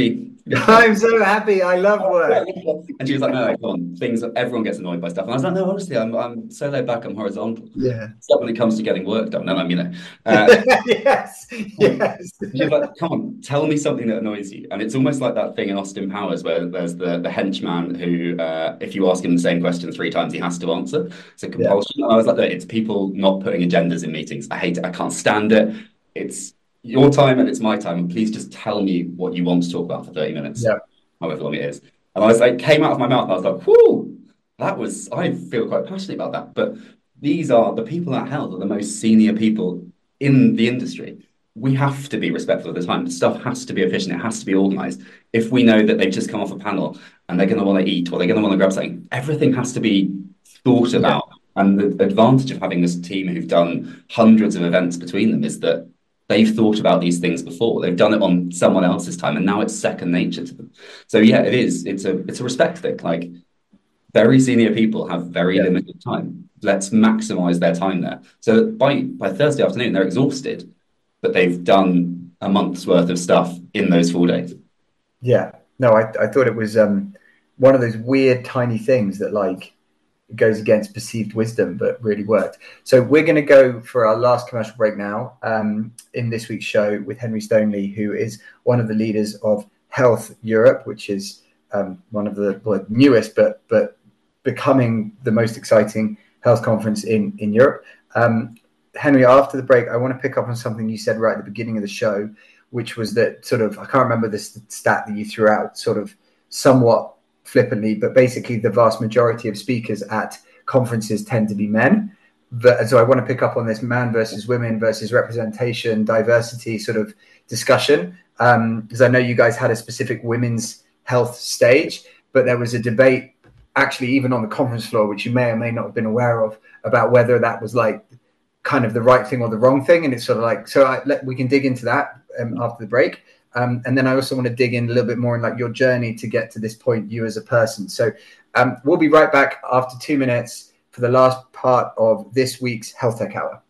I'm so happy. I love work. And she was like, no, no, come on. Things that everyone gets annoyed by stuff. And I was like, no, honestly, I'm I'm so laid back, I'm horizontal. Yeah. Except when it comes to getting work done. And I'm, you know. Uh, yes. Yes. She's like, come on, tell me something that annoys you. And it's almost like that thing in Austin Powers where there's the, the henchman who, uh, if you ask him the same question three times, he has to answer. It's a compulsion. Yeah. And I was like, look, it's people not putting agendas in meetings. I hate it. I can't stand it. It's your time and it's my time. And please just tell me what you want to talk about for thirty minutes, yeah. however long it is. And I was like, came out of my mouth and I was like, whoo, that was, I feel quite passionate about that. But these are the people at Health are the most senior people in the industry. We have to be respectful of the time. Stuff has to be efficient. It has to be organized. If we know that they've just come off a panel and they're going to want to eat or they're going to want to grab something, everything has to be thought about. Yeah. And the advantage of having this team who've done hundreds of events between them is that they've thought about these things before. They've done it on someone else's time, and now it's second nature to them. So yeah, it is. It's a it's a respect thing. Like, very senior people have very yeah. limited time. Let's maximize their time there. So by by Thursday afternoon, they're exhausted, but they've done a month's worth of stuff in those four days. Yeah. No, I I thought it was um one of those weird tiny things that like goes against perceived wisdom, but really worked. So we're going to go for our last commercial break now um, in this week's show with Henry Stoneley, who is one of the leaders of Health Europe, which is um, one of the well, newest, but but becoming the most exciting health conference in, in Europe. Um, Henry, after the break, I want to pick up on something you said right at the beginning of the show, which was that sort of, I can't remember the stat that you threw out, sort of somewhat flippantly, but basically the vast majority of speakers at conferences tend to be men. But, so I want to pick up on this man versus women versus representation, diversity sort of discussion, um, because I know you guys had a specific women's health stage, but there was a debate actually even on the conference floor, which you may or may not have been aware of, about whether that was like kind of the right thing or the wrong thing. And it's sort of like, so I, let, we can dig into that um, after the break. Um, and then I also want to dig in a little bit more in like your journey to get to this point, you as a person. So um, we'll be right back after two minutes for the last part of this week's Health Tech Hour.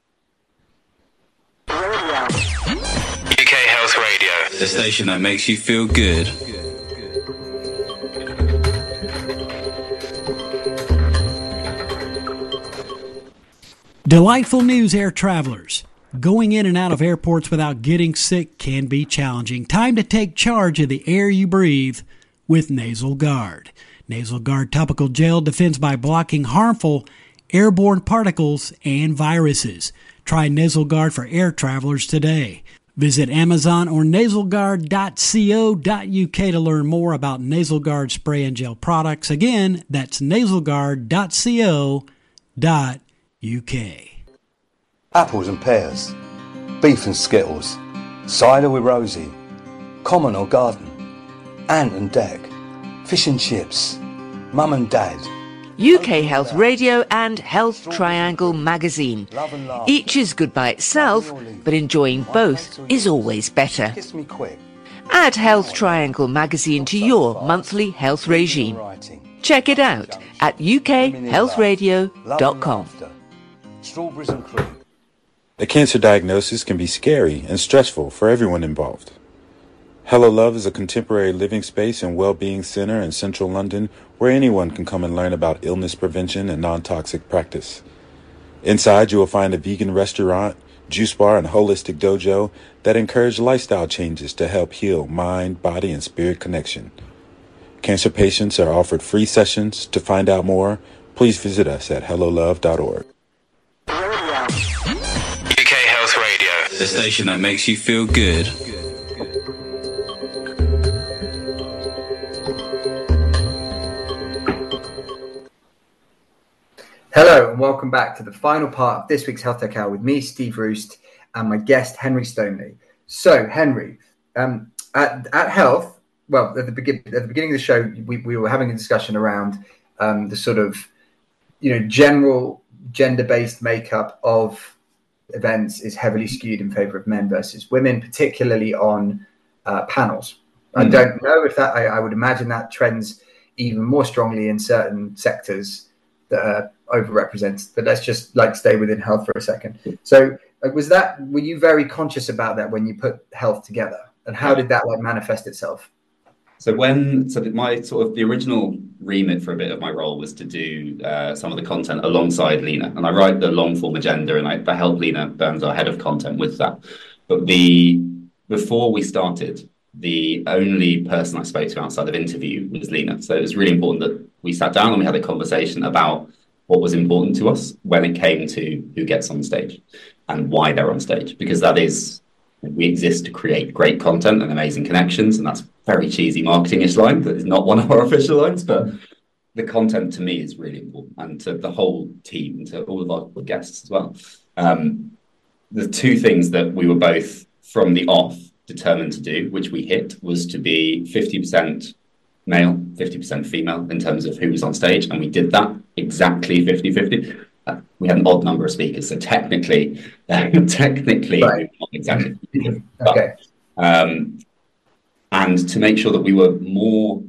U K Health Radio, the station that makes you feel good. Delightful news, air travelers. Going in and out of airports without getting sick can be challenging. Time to take charge of the air you breathe with Nasal Guard. Nasal Guard topical gel defends by blocking harmful airborne particles and viruses. Try Nasal Guard for air travelers today. Visit Amazon or nasal guard dot co dot u k to learn more about Nasal Guard spray and gel products. Again, that's nasal guard dot co dot u k. Apples and pears, beef and skittles, cider with Rosie, common or garden, ant and deck, fish and chips, mum and dad. U K Health Radio and Health Triangle magazine. Each is good by itself, but enjoying both is always better. Add Health Triangle magazine to your monthly health regime. Check it out at u k health radio dot com. Strawberries and cream. A cancer diagnosis can be scary and stressful for everyone involved. Hello Love is a contemporary living space and well-being center in central London where anyone can come and learn about illness prevention and non-toxic practice. Inside, you will find a vegan restaurant, juice bar, and holistic dojo that encourage lifestyle changes to help heal mind, body, and spirit connection. Cancer patients are offered free sessions. To find out more, please visit us at hello love dot org. The station that makes you feel good. Hello and welcome back to the final part of this week's Health Tech Hour with me, Steve Roost, and my guest, Henry Stoneley. So, Henry, um, at, at Health, well, at the, begin, at the beginning of the show, we, we were having a discussion around um, the sort of, you know, general gender-based makeup of events is heavily skewed in favor of men versus women, particularly on uh, panels. Mm. I don't know if that, I, I would imagine that trends even more strongly in certain sectors that are overrepresented, but let's just like stay within health for a second. So uh, was that, were you very conscious about that when you put health together, and how did that like manifest itself? So when so my sort of the original remit for a bit of my role was to do uh, some of the content alongside Lena, and I write the long form agenda, and I, I help Lena Burns, our head of content, with that. But the before we started, the only person I spoke to outside of interview was Lena. So it was really important that we sat down and we had a conversation about what was important to us when it came to who gets on stage and why they're on stage, because that is, we exist to create great content and amazing connections, and that's very cheesy marketing-ish line that is not one of our official lines, but the content to me is really important, and to the whole team and to all of our guests as well. Um, the two things that we were both from the off determined to do, which we hit, was to be fifty percent male, fifty percent female in terms of who was on stage, and we did that exactly fifty fifty. Uh, we had an odd number of speakers, so technically, uh, technically, right. Not exactly. But, okay. Um, and to make sure that we were more,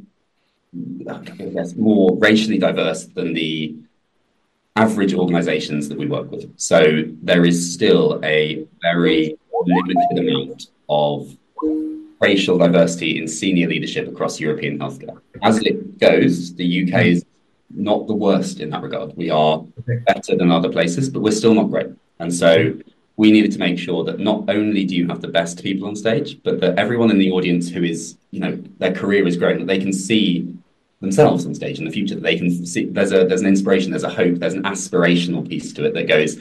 I guess, more racially diverse than the average organisations that we work with. So there is still a very limited amount of racial diversity in senior leadership across European healthcare. As it goes, the U K is not the worst in that regard. We are better than other places, but we're still not great. And so we needed to make sure that not only do you have the best people on stage, but that everyone in the audience who is, you know, their career is growing, that they can see themselves on stage in the future, that they can see there's a there's an inspiration, there's a hope, there's an aspirational piece to it that goes,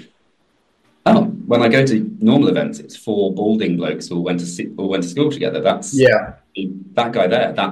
oh, when I go to normal events, it's four balding blokes who went to see, who went to school together. That's yeah, that guy there. That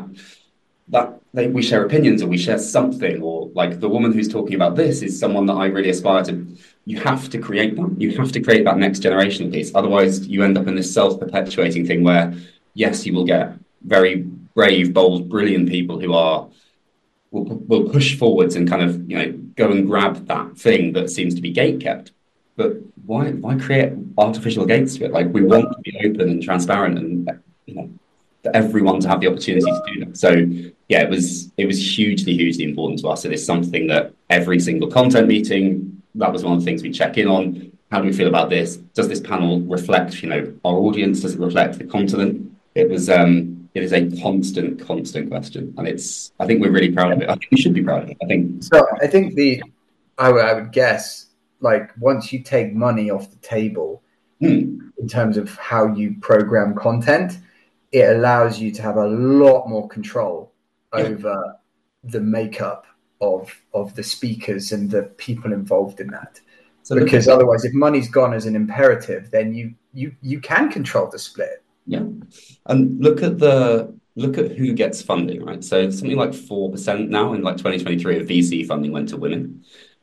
that they, we share opinions, or we share something, or like the woman who's talking about this is someone that I really aspire to. You have to create that. You have to create that next generational piece. Otherwise, you end up in this self-perpetuating thing where, yes, you will get very brave, bold, brilliant people who are will will push forwards and kind of, you know, go and grab that thing that seems to be gatekept. But why why create artificial gates to it? Like, we want to be open and transparent, and, you know, for everyone to have the opportunity to do that. So yeah, it was it was hugely, hugely important to us. It is something that every single content meeting, that was one of the things we check in on. How do we feel about this? Does this panel reflect, you know, our audience? Does it reflect the continent? It was um it is a constant, constant question, and it's I think we're really proud of it. I think we should be proud of it. I think so. I think the I would, I would guess, like, once you take money off the table hmm. in terms of how you program content, it allows you to have a lot more control yeah. over the makeup of of the speakers and the people involved in that. So because otherwise, if money's gone as an imperative, then you you you can control the split. Yeah, and look at the look at who gets funding, right? So something like four percent now in like twenty twenty-three of V C funding went to women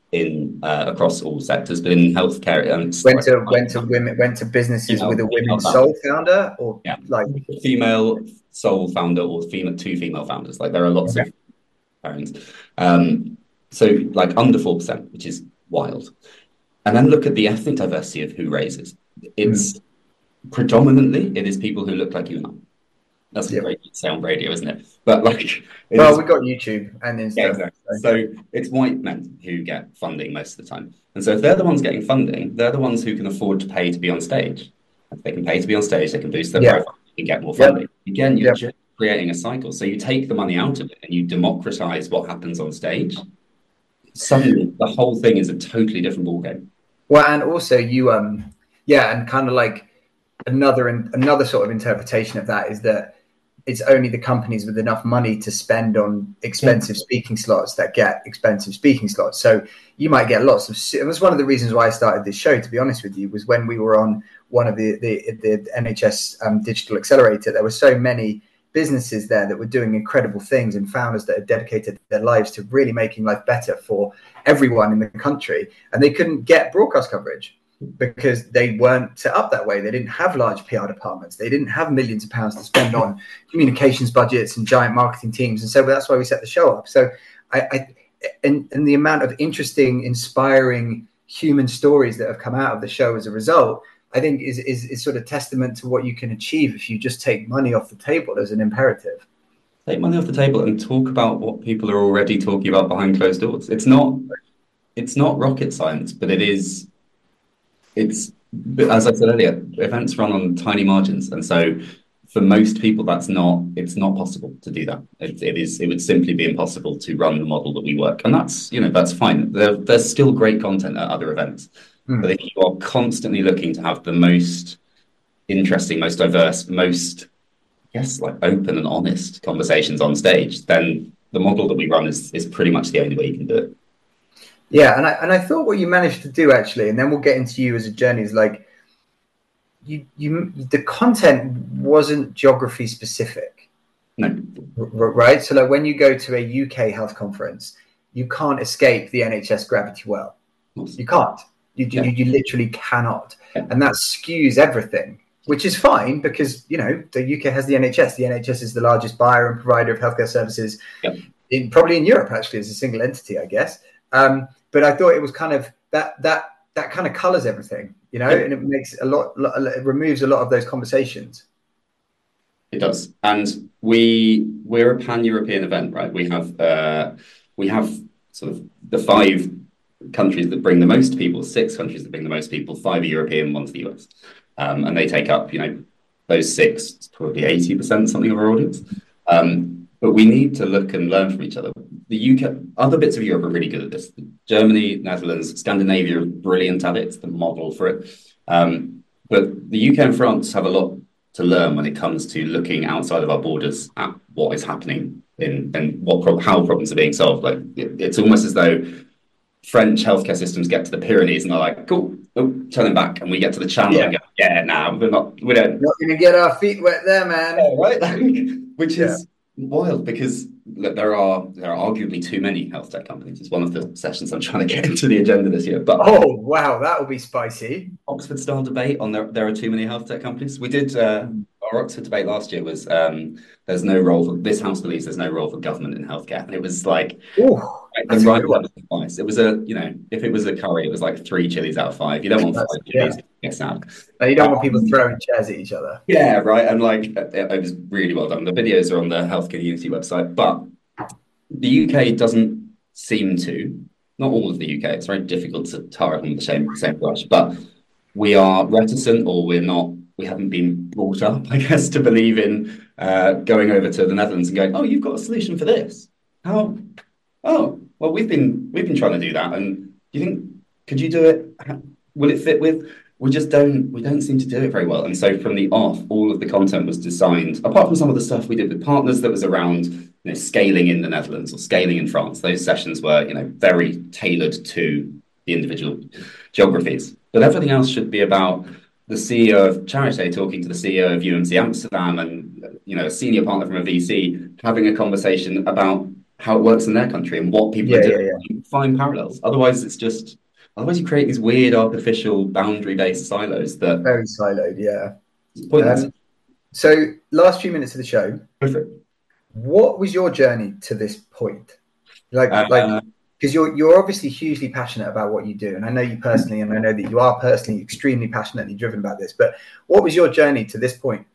in uh, across all sectors, but in healthcare, um, went to like, went to women went to businesses you know, with a women sole founder, or yeah. like female sole founder, or female two female founders. Like, there are lots okay. of parents. Um, so like under four percent, which is wild. And then look at the ethnic diversity of who raises. It's mm. predominantly it is people who look like you and I. That's yep. a great to say on radio, isn't it? But like, well, is, we've got YouTube and Instagram. Yeah, exactly. So. so it's white men who get funding most of the time. And so if they're the ones getting funding, they're the ones who can afford to pay to be on stage. If they can pay to be on stage, they can boost their yeah. profile and get more funding. Yep. Again, you're yep. just creating a cycle. So you take the money out of it and you democratize what happens on stage. Suddenly, the whole thing is a totally different ballgame. Well, and also you, um, yeah, and kind of like another another sort of interpretation of that is that it's only the companies with enough money to spend on expensive yeah. speaking slots that get expensive speaking slots. So you might get lots of. It was one of the reasons why I started this show, to be honest with you, was when we were on one of the the, the N H S um, Digital Accelerator. There were so many businesses there that were doing incredible things, and founders that had dedicated their lives to really making life better for everyone in the country, and they couldn't get broadcast coverage because they weren't set up that way. They didn't have large P R departments. They didn't have millions of pounds to spend on communications budgets and giant marketing teams. And so that's why we set the show up. So I, I and, and the amount of interesting, inspiring human stories that have come out of the show as a result, I think is, is, is sort of testament to what you can achieve if you just take money off the table as an imperative. Take money off the table and talk about what people are already talking about behind closed doors. It's not, it's not rocket science, but it is, it's, as I said earlier, events run on tiny margins. And so for most people, that's not, it's not possible to do that. It, it is, it would simply be impossible to run the model that we work. And that's, you know, that's fine. There, there's still great content at other events. Mm. But if you are constantly looking to have the most interesting, most diverse, most, I guess, like open and honest conversations on stage, then the model that we run is, is pretty much the only way you can do it. Yeah. And I, and I thought what you managed to do actually, and then we'll get into you as a journey, is like, You, you, the content wasn't geography specific. No. Right? So like when you go to a U K health conference, you can't escape the N H S gravity well. You can't. You, yeah. you, you literally cannot. Yeah. And that skews everything, which is fine because, you know, the U K has the N H S. The N H S is the largest buyer and provider of healthcare services, yeah. in probably in Europe, actually, as a single entity, I guess. Um, but I thought it was kind of that, that, that kind of colors everything, you know, and it makes a lot, it removes a lot of those conversations. It does. And we, we're a pan-European event, right? We have, uh, we have sort of the five countries that bring the most people, six countries that bring the most people, five are European, one's the U S. Um, and they take up, you know, those six, probably eighty percent something of our audience. Um, but we need to look and learn from each other. The U K, other bits of Europe are really good at this. Germany, Netherlands, Scandinavia are brilliant at it. It's the model for it. Um, but the U K and France have a lot to learn when it comes to looking outside of our borders at what is happening in and what pro- how problems are being solved. Like it, it's almost as though French healthcare systems get to the Pyrenees and they're like, cool, oh, turn them back, and we get to the Channel yeah. and go, yeah, nah, we're not, we don't. Not gonna get our feet wet there, man. Yeah, right? Which is. Yeah. Wild, because look, there are there are arguably too many health tech companies. It's one of the sessions I'm trying to get into the agenda this year. But oh wow, that will be spicy. Oxford style debate on there. There are too many health tech companies. We did uh, our Oxford debate last year was um, there's no role for this house believes there's no role for government in healthcare, and it was like Ooh, right, the right level of advice. It was a you know if it was a curry, it was like three chilies out of five. You don't want That's, five chilies. Yeah. Get sad. No, you don't um, want people throwing chairs at each other. Yeah, right. And like it, it was really well done. The videos are on the Healthcare Unity website, but the U K doesn't seem to. Not all of the U K. It's very difficult to tar it on the same same brush, but we are reticent, or we're not. We haven't been brought up, I guess, to believe in uh, going over to the Netherlands and going, "Oh, you've got a solution for this." How? Oh, well, we've been we've been trying to do that, and do you think could you do it? Will it fit with? We just don't, we don't seem to do it very well. And so from the off, all of the content was designed, apart from some of the stuff we did with partners that was around, you know, scaling in the Netherlands or scaling in France. Those sessions were, you know, very tailored to the individual geographies. But everything else should be about the C E O of Charité talking to the C E O of U M C Amsterdam and, you know, a senior partner from a V C having a conversation about how it works in their country and what people yeah, are doing. Yeah, yeah. Find parallels. Otherwise, it's just... Otherwise, you create these weird, artificial, boundary-based silos that... Very siloed, yeah. Pointless. Um, so, last few minutes of the show. Perfect. What was your journey to this point? Like, uh, like, because you're you're obviously hugely passionate about what you do, and I know you personally, and I know that you are personally extremely passionately driven about this. But what was your journey to this point?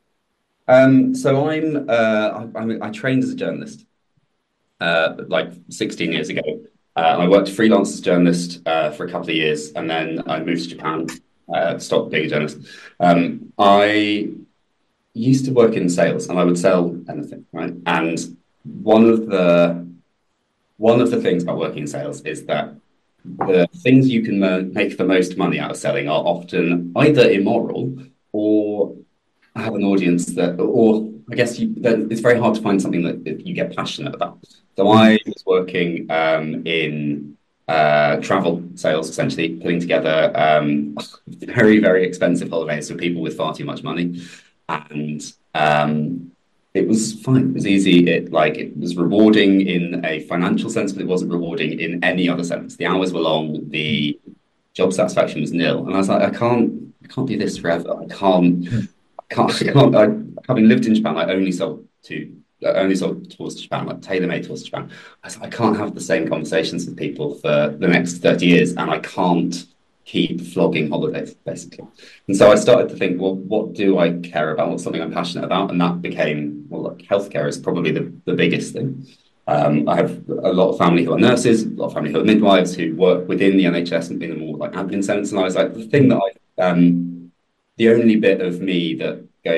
Um, so I'm, uh, I, I, I trained as a journalist, uh, like sixteen years ago. Uh, I worked freelance as a journalist uh, for a couple of years, and then I moved to Japan, uh, stopped being a journalist. Um, I used to work in sales, and I would sell anything, right? And one of the one of the things about working in sales is that the things you can make the most money out of selling are often either immoral or have an audience that, or I guess you, that it's very hard to find something that you get passionate about. So I was working um, in uh, travel sales, essentially, putting together um, very, very expensive holidays for people with far too much money. And um, it was fine. It was easy. It like it was rewarding in a financial sense, but it wasn't rewarding in any other sense. The hours were long. The job satisfaction was nil. And I was like, I can't, I can't do this forever. I can't, I can't, I can't. I, having lived in Japan, I only sold to. I only sold tours to Japan, like tailor-made tours to Japan. I was like, I can't have the same conversations with people for the next thirty years, and I can't keep flogging holidays, basically. And so I started to think, well, what do I care about? What's something I'm passionate about? And that became, well, look, healthcare is probably the, the biggest thing. Um, I have a lot of family who are nurses, a lot of family who are midwives, who work within the N H S and in a more like admin sense. And I was like, the thing that I, um, the only bit of me that goes,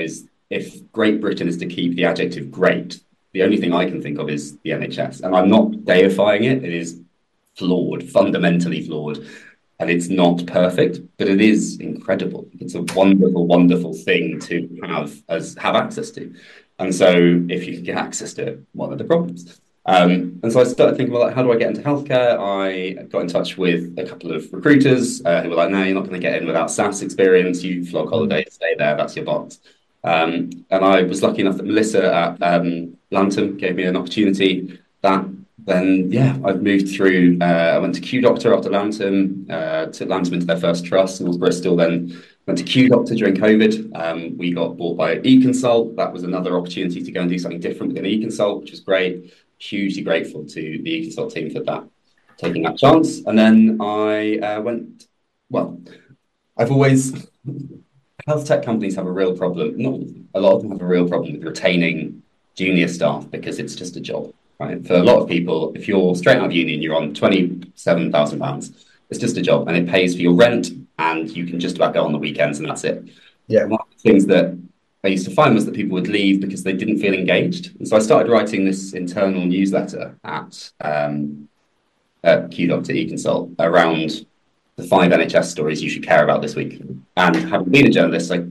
if Great Britain is to keep the adjective great, the only thing I can think of is the N H S. And I'm not deifying it. It is flawed, fundamentally flawed. And it's not perfect, but it is incredible. It's a wonderful, wonderful thing to have as have access to. And so if you can get access to it, what are the problems? Um, and so I started thinking, well, like, how do I get into healthcare? I got in touch with a couple of recruiters uh, who were like, no, you're not going to get in without S A S experience. You flog holidays, stay there, that's your box. Um, and I was lucky enough that Melissa at um, Lantern gave me an opportunity that then, yeah, I've moved through. Uh, I went to Q Doctor after Lantern, uh, took Lantern into their first trust, North Bristol, then went to Q Doctor during COVID. Um, we got bought by eConsult. That was another opportunity to go and do something different within eConsult, which was great. Hugely grateful to the eConsult team for that, taking that chance. And then I uh, went, well, I've always, health tech companies have a real problem. Not a lot of them have a real problem with retaining junior staff because it's just a job. Right. For a lot of people, if you're straight out of uni and you're on twenty-seven thousand pounds, it's just a job and it pays for your rent and you can just about go on the weekends and that's it. Yeah. And one of the things that I used to find was that people would leave because they didn't feel engaged. And so I started writing this internal newsletter at, um, at Q Doctor eConsult around the five N H S stories you should care about this week. And having been a journalist, like,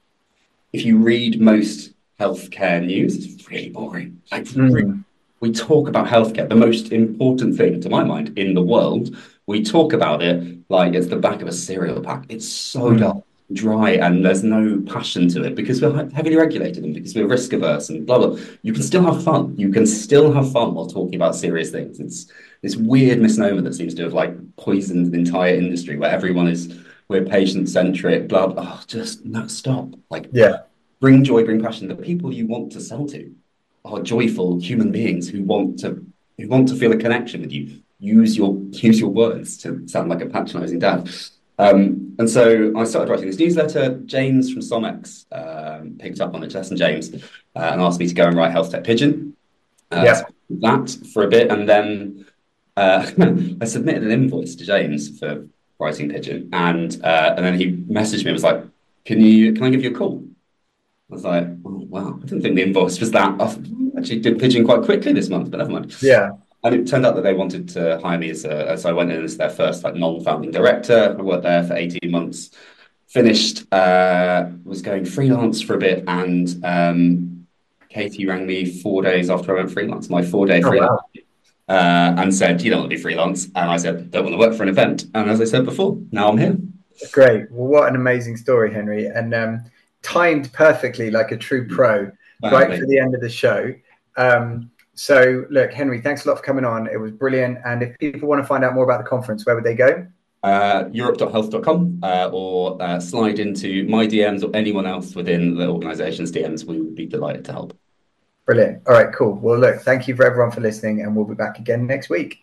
if you read most healthcare news, it's really boring. Like, Mm. really, we talk about healthcare, the most important thing, to my mind, in the world. We talk about it like it's the back of a cereal pack. It's so Mm. dull, dry, and there's no passion to it because we're heavily regulated and because we're risk averse and blah, blah. You can still have fun. You can still have fun while talking about serious things. It's this weird misnomer that seems to have like poisoned the entire industry where everyone is, we're patient-centric, blah, blah. Oh, just no, stop. Like, Yeah. bring joy, bring passion. The people you want to sell to are joyful human beings who want to who want to feel a connection with you. Use your use your words to sound like a patronising dad. Um, and so I started writing this newsletter. James from Somex um, picked up on it, Jess and James, uh, and asked me to go and write Health Tech Pigeon. Uh, Yeah. so I did that for a bit, and then uh, I submitted an invoice to James for writing Pigeon, and uh, and then he messaged me and was like, "Can you can I give you a call?" I was like, oh, wow, I didn't think the invoice was that. I actually did Pigeon quite quickly this month, but never mind. Yeah. And it turned out that they wanted to hire me as a, so I went in as their first like non-founding director. I worked there for eighteen months, finished, uh, was going freelance for a bit. And um, Katie rang me four days after I went freelance, my four day Oh, freelance, wow. uh, and said, you don't want to be freelance. And I said, don't want to work for an event. And as I said before, now I'm here. Great. Well, what an amazing story, Henry. And um, timed perfectly like a true pro, right for the end of the show. Um, so, look, Henry, thanks a lot for coming on. It was brilliant. And if people want to find out more about the conference, where would they go? Uh, Europe dot health dot com uh, or uh, slide into my D Ms or anyone else within the organisation's D Ms. We would be delighted to help. Brilliant. All right, cool. Well, look, thank you for everyone for listening, and we'll be back again next week.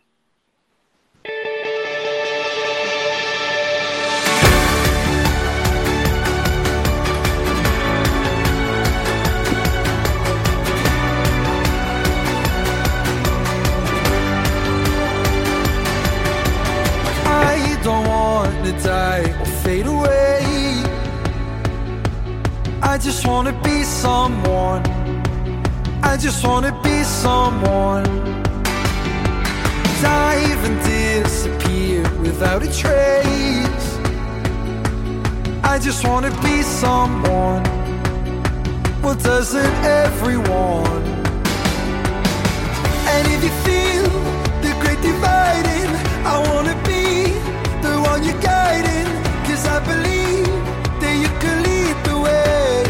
Fade away. I just wanna be someone. I just wanna be someone. Dive and disappear without a trace. I just wanna be someone. Well, doesn't everyone? And if you feel the great dividing, I wanna be the one you're guiding. I believe that you can lead the way.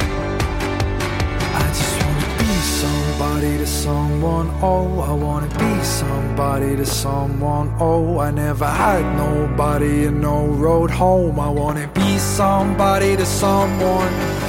I just wanna be somebody to someone. Oh, I wanna be somebody to someone. Oh, I never had nobody and no road home. I wanna be somebody to someone.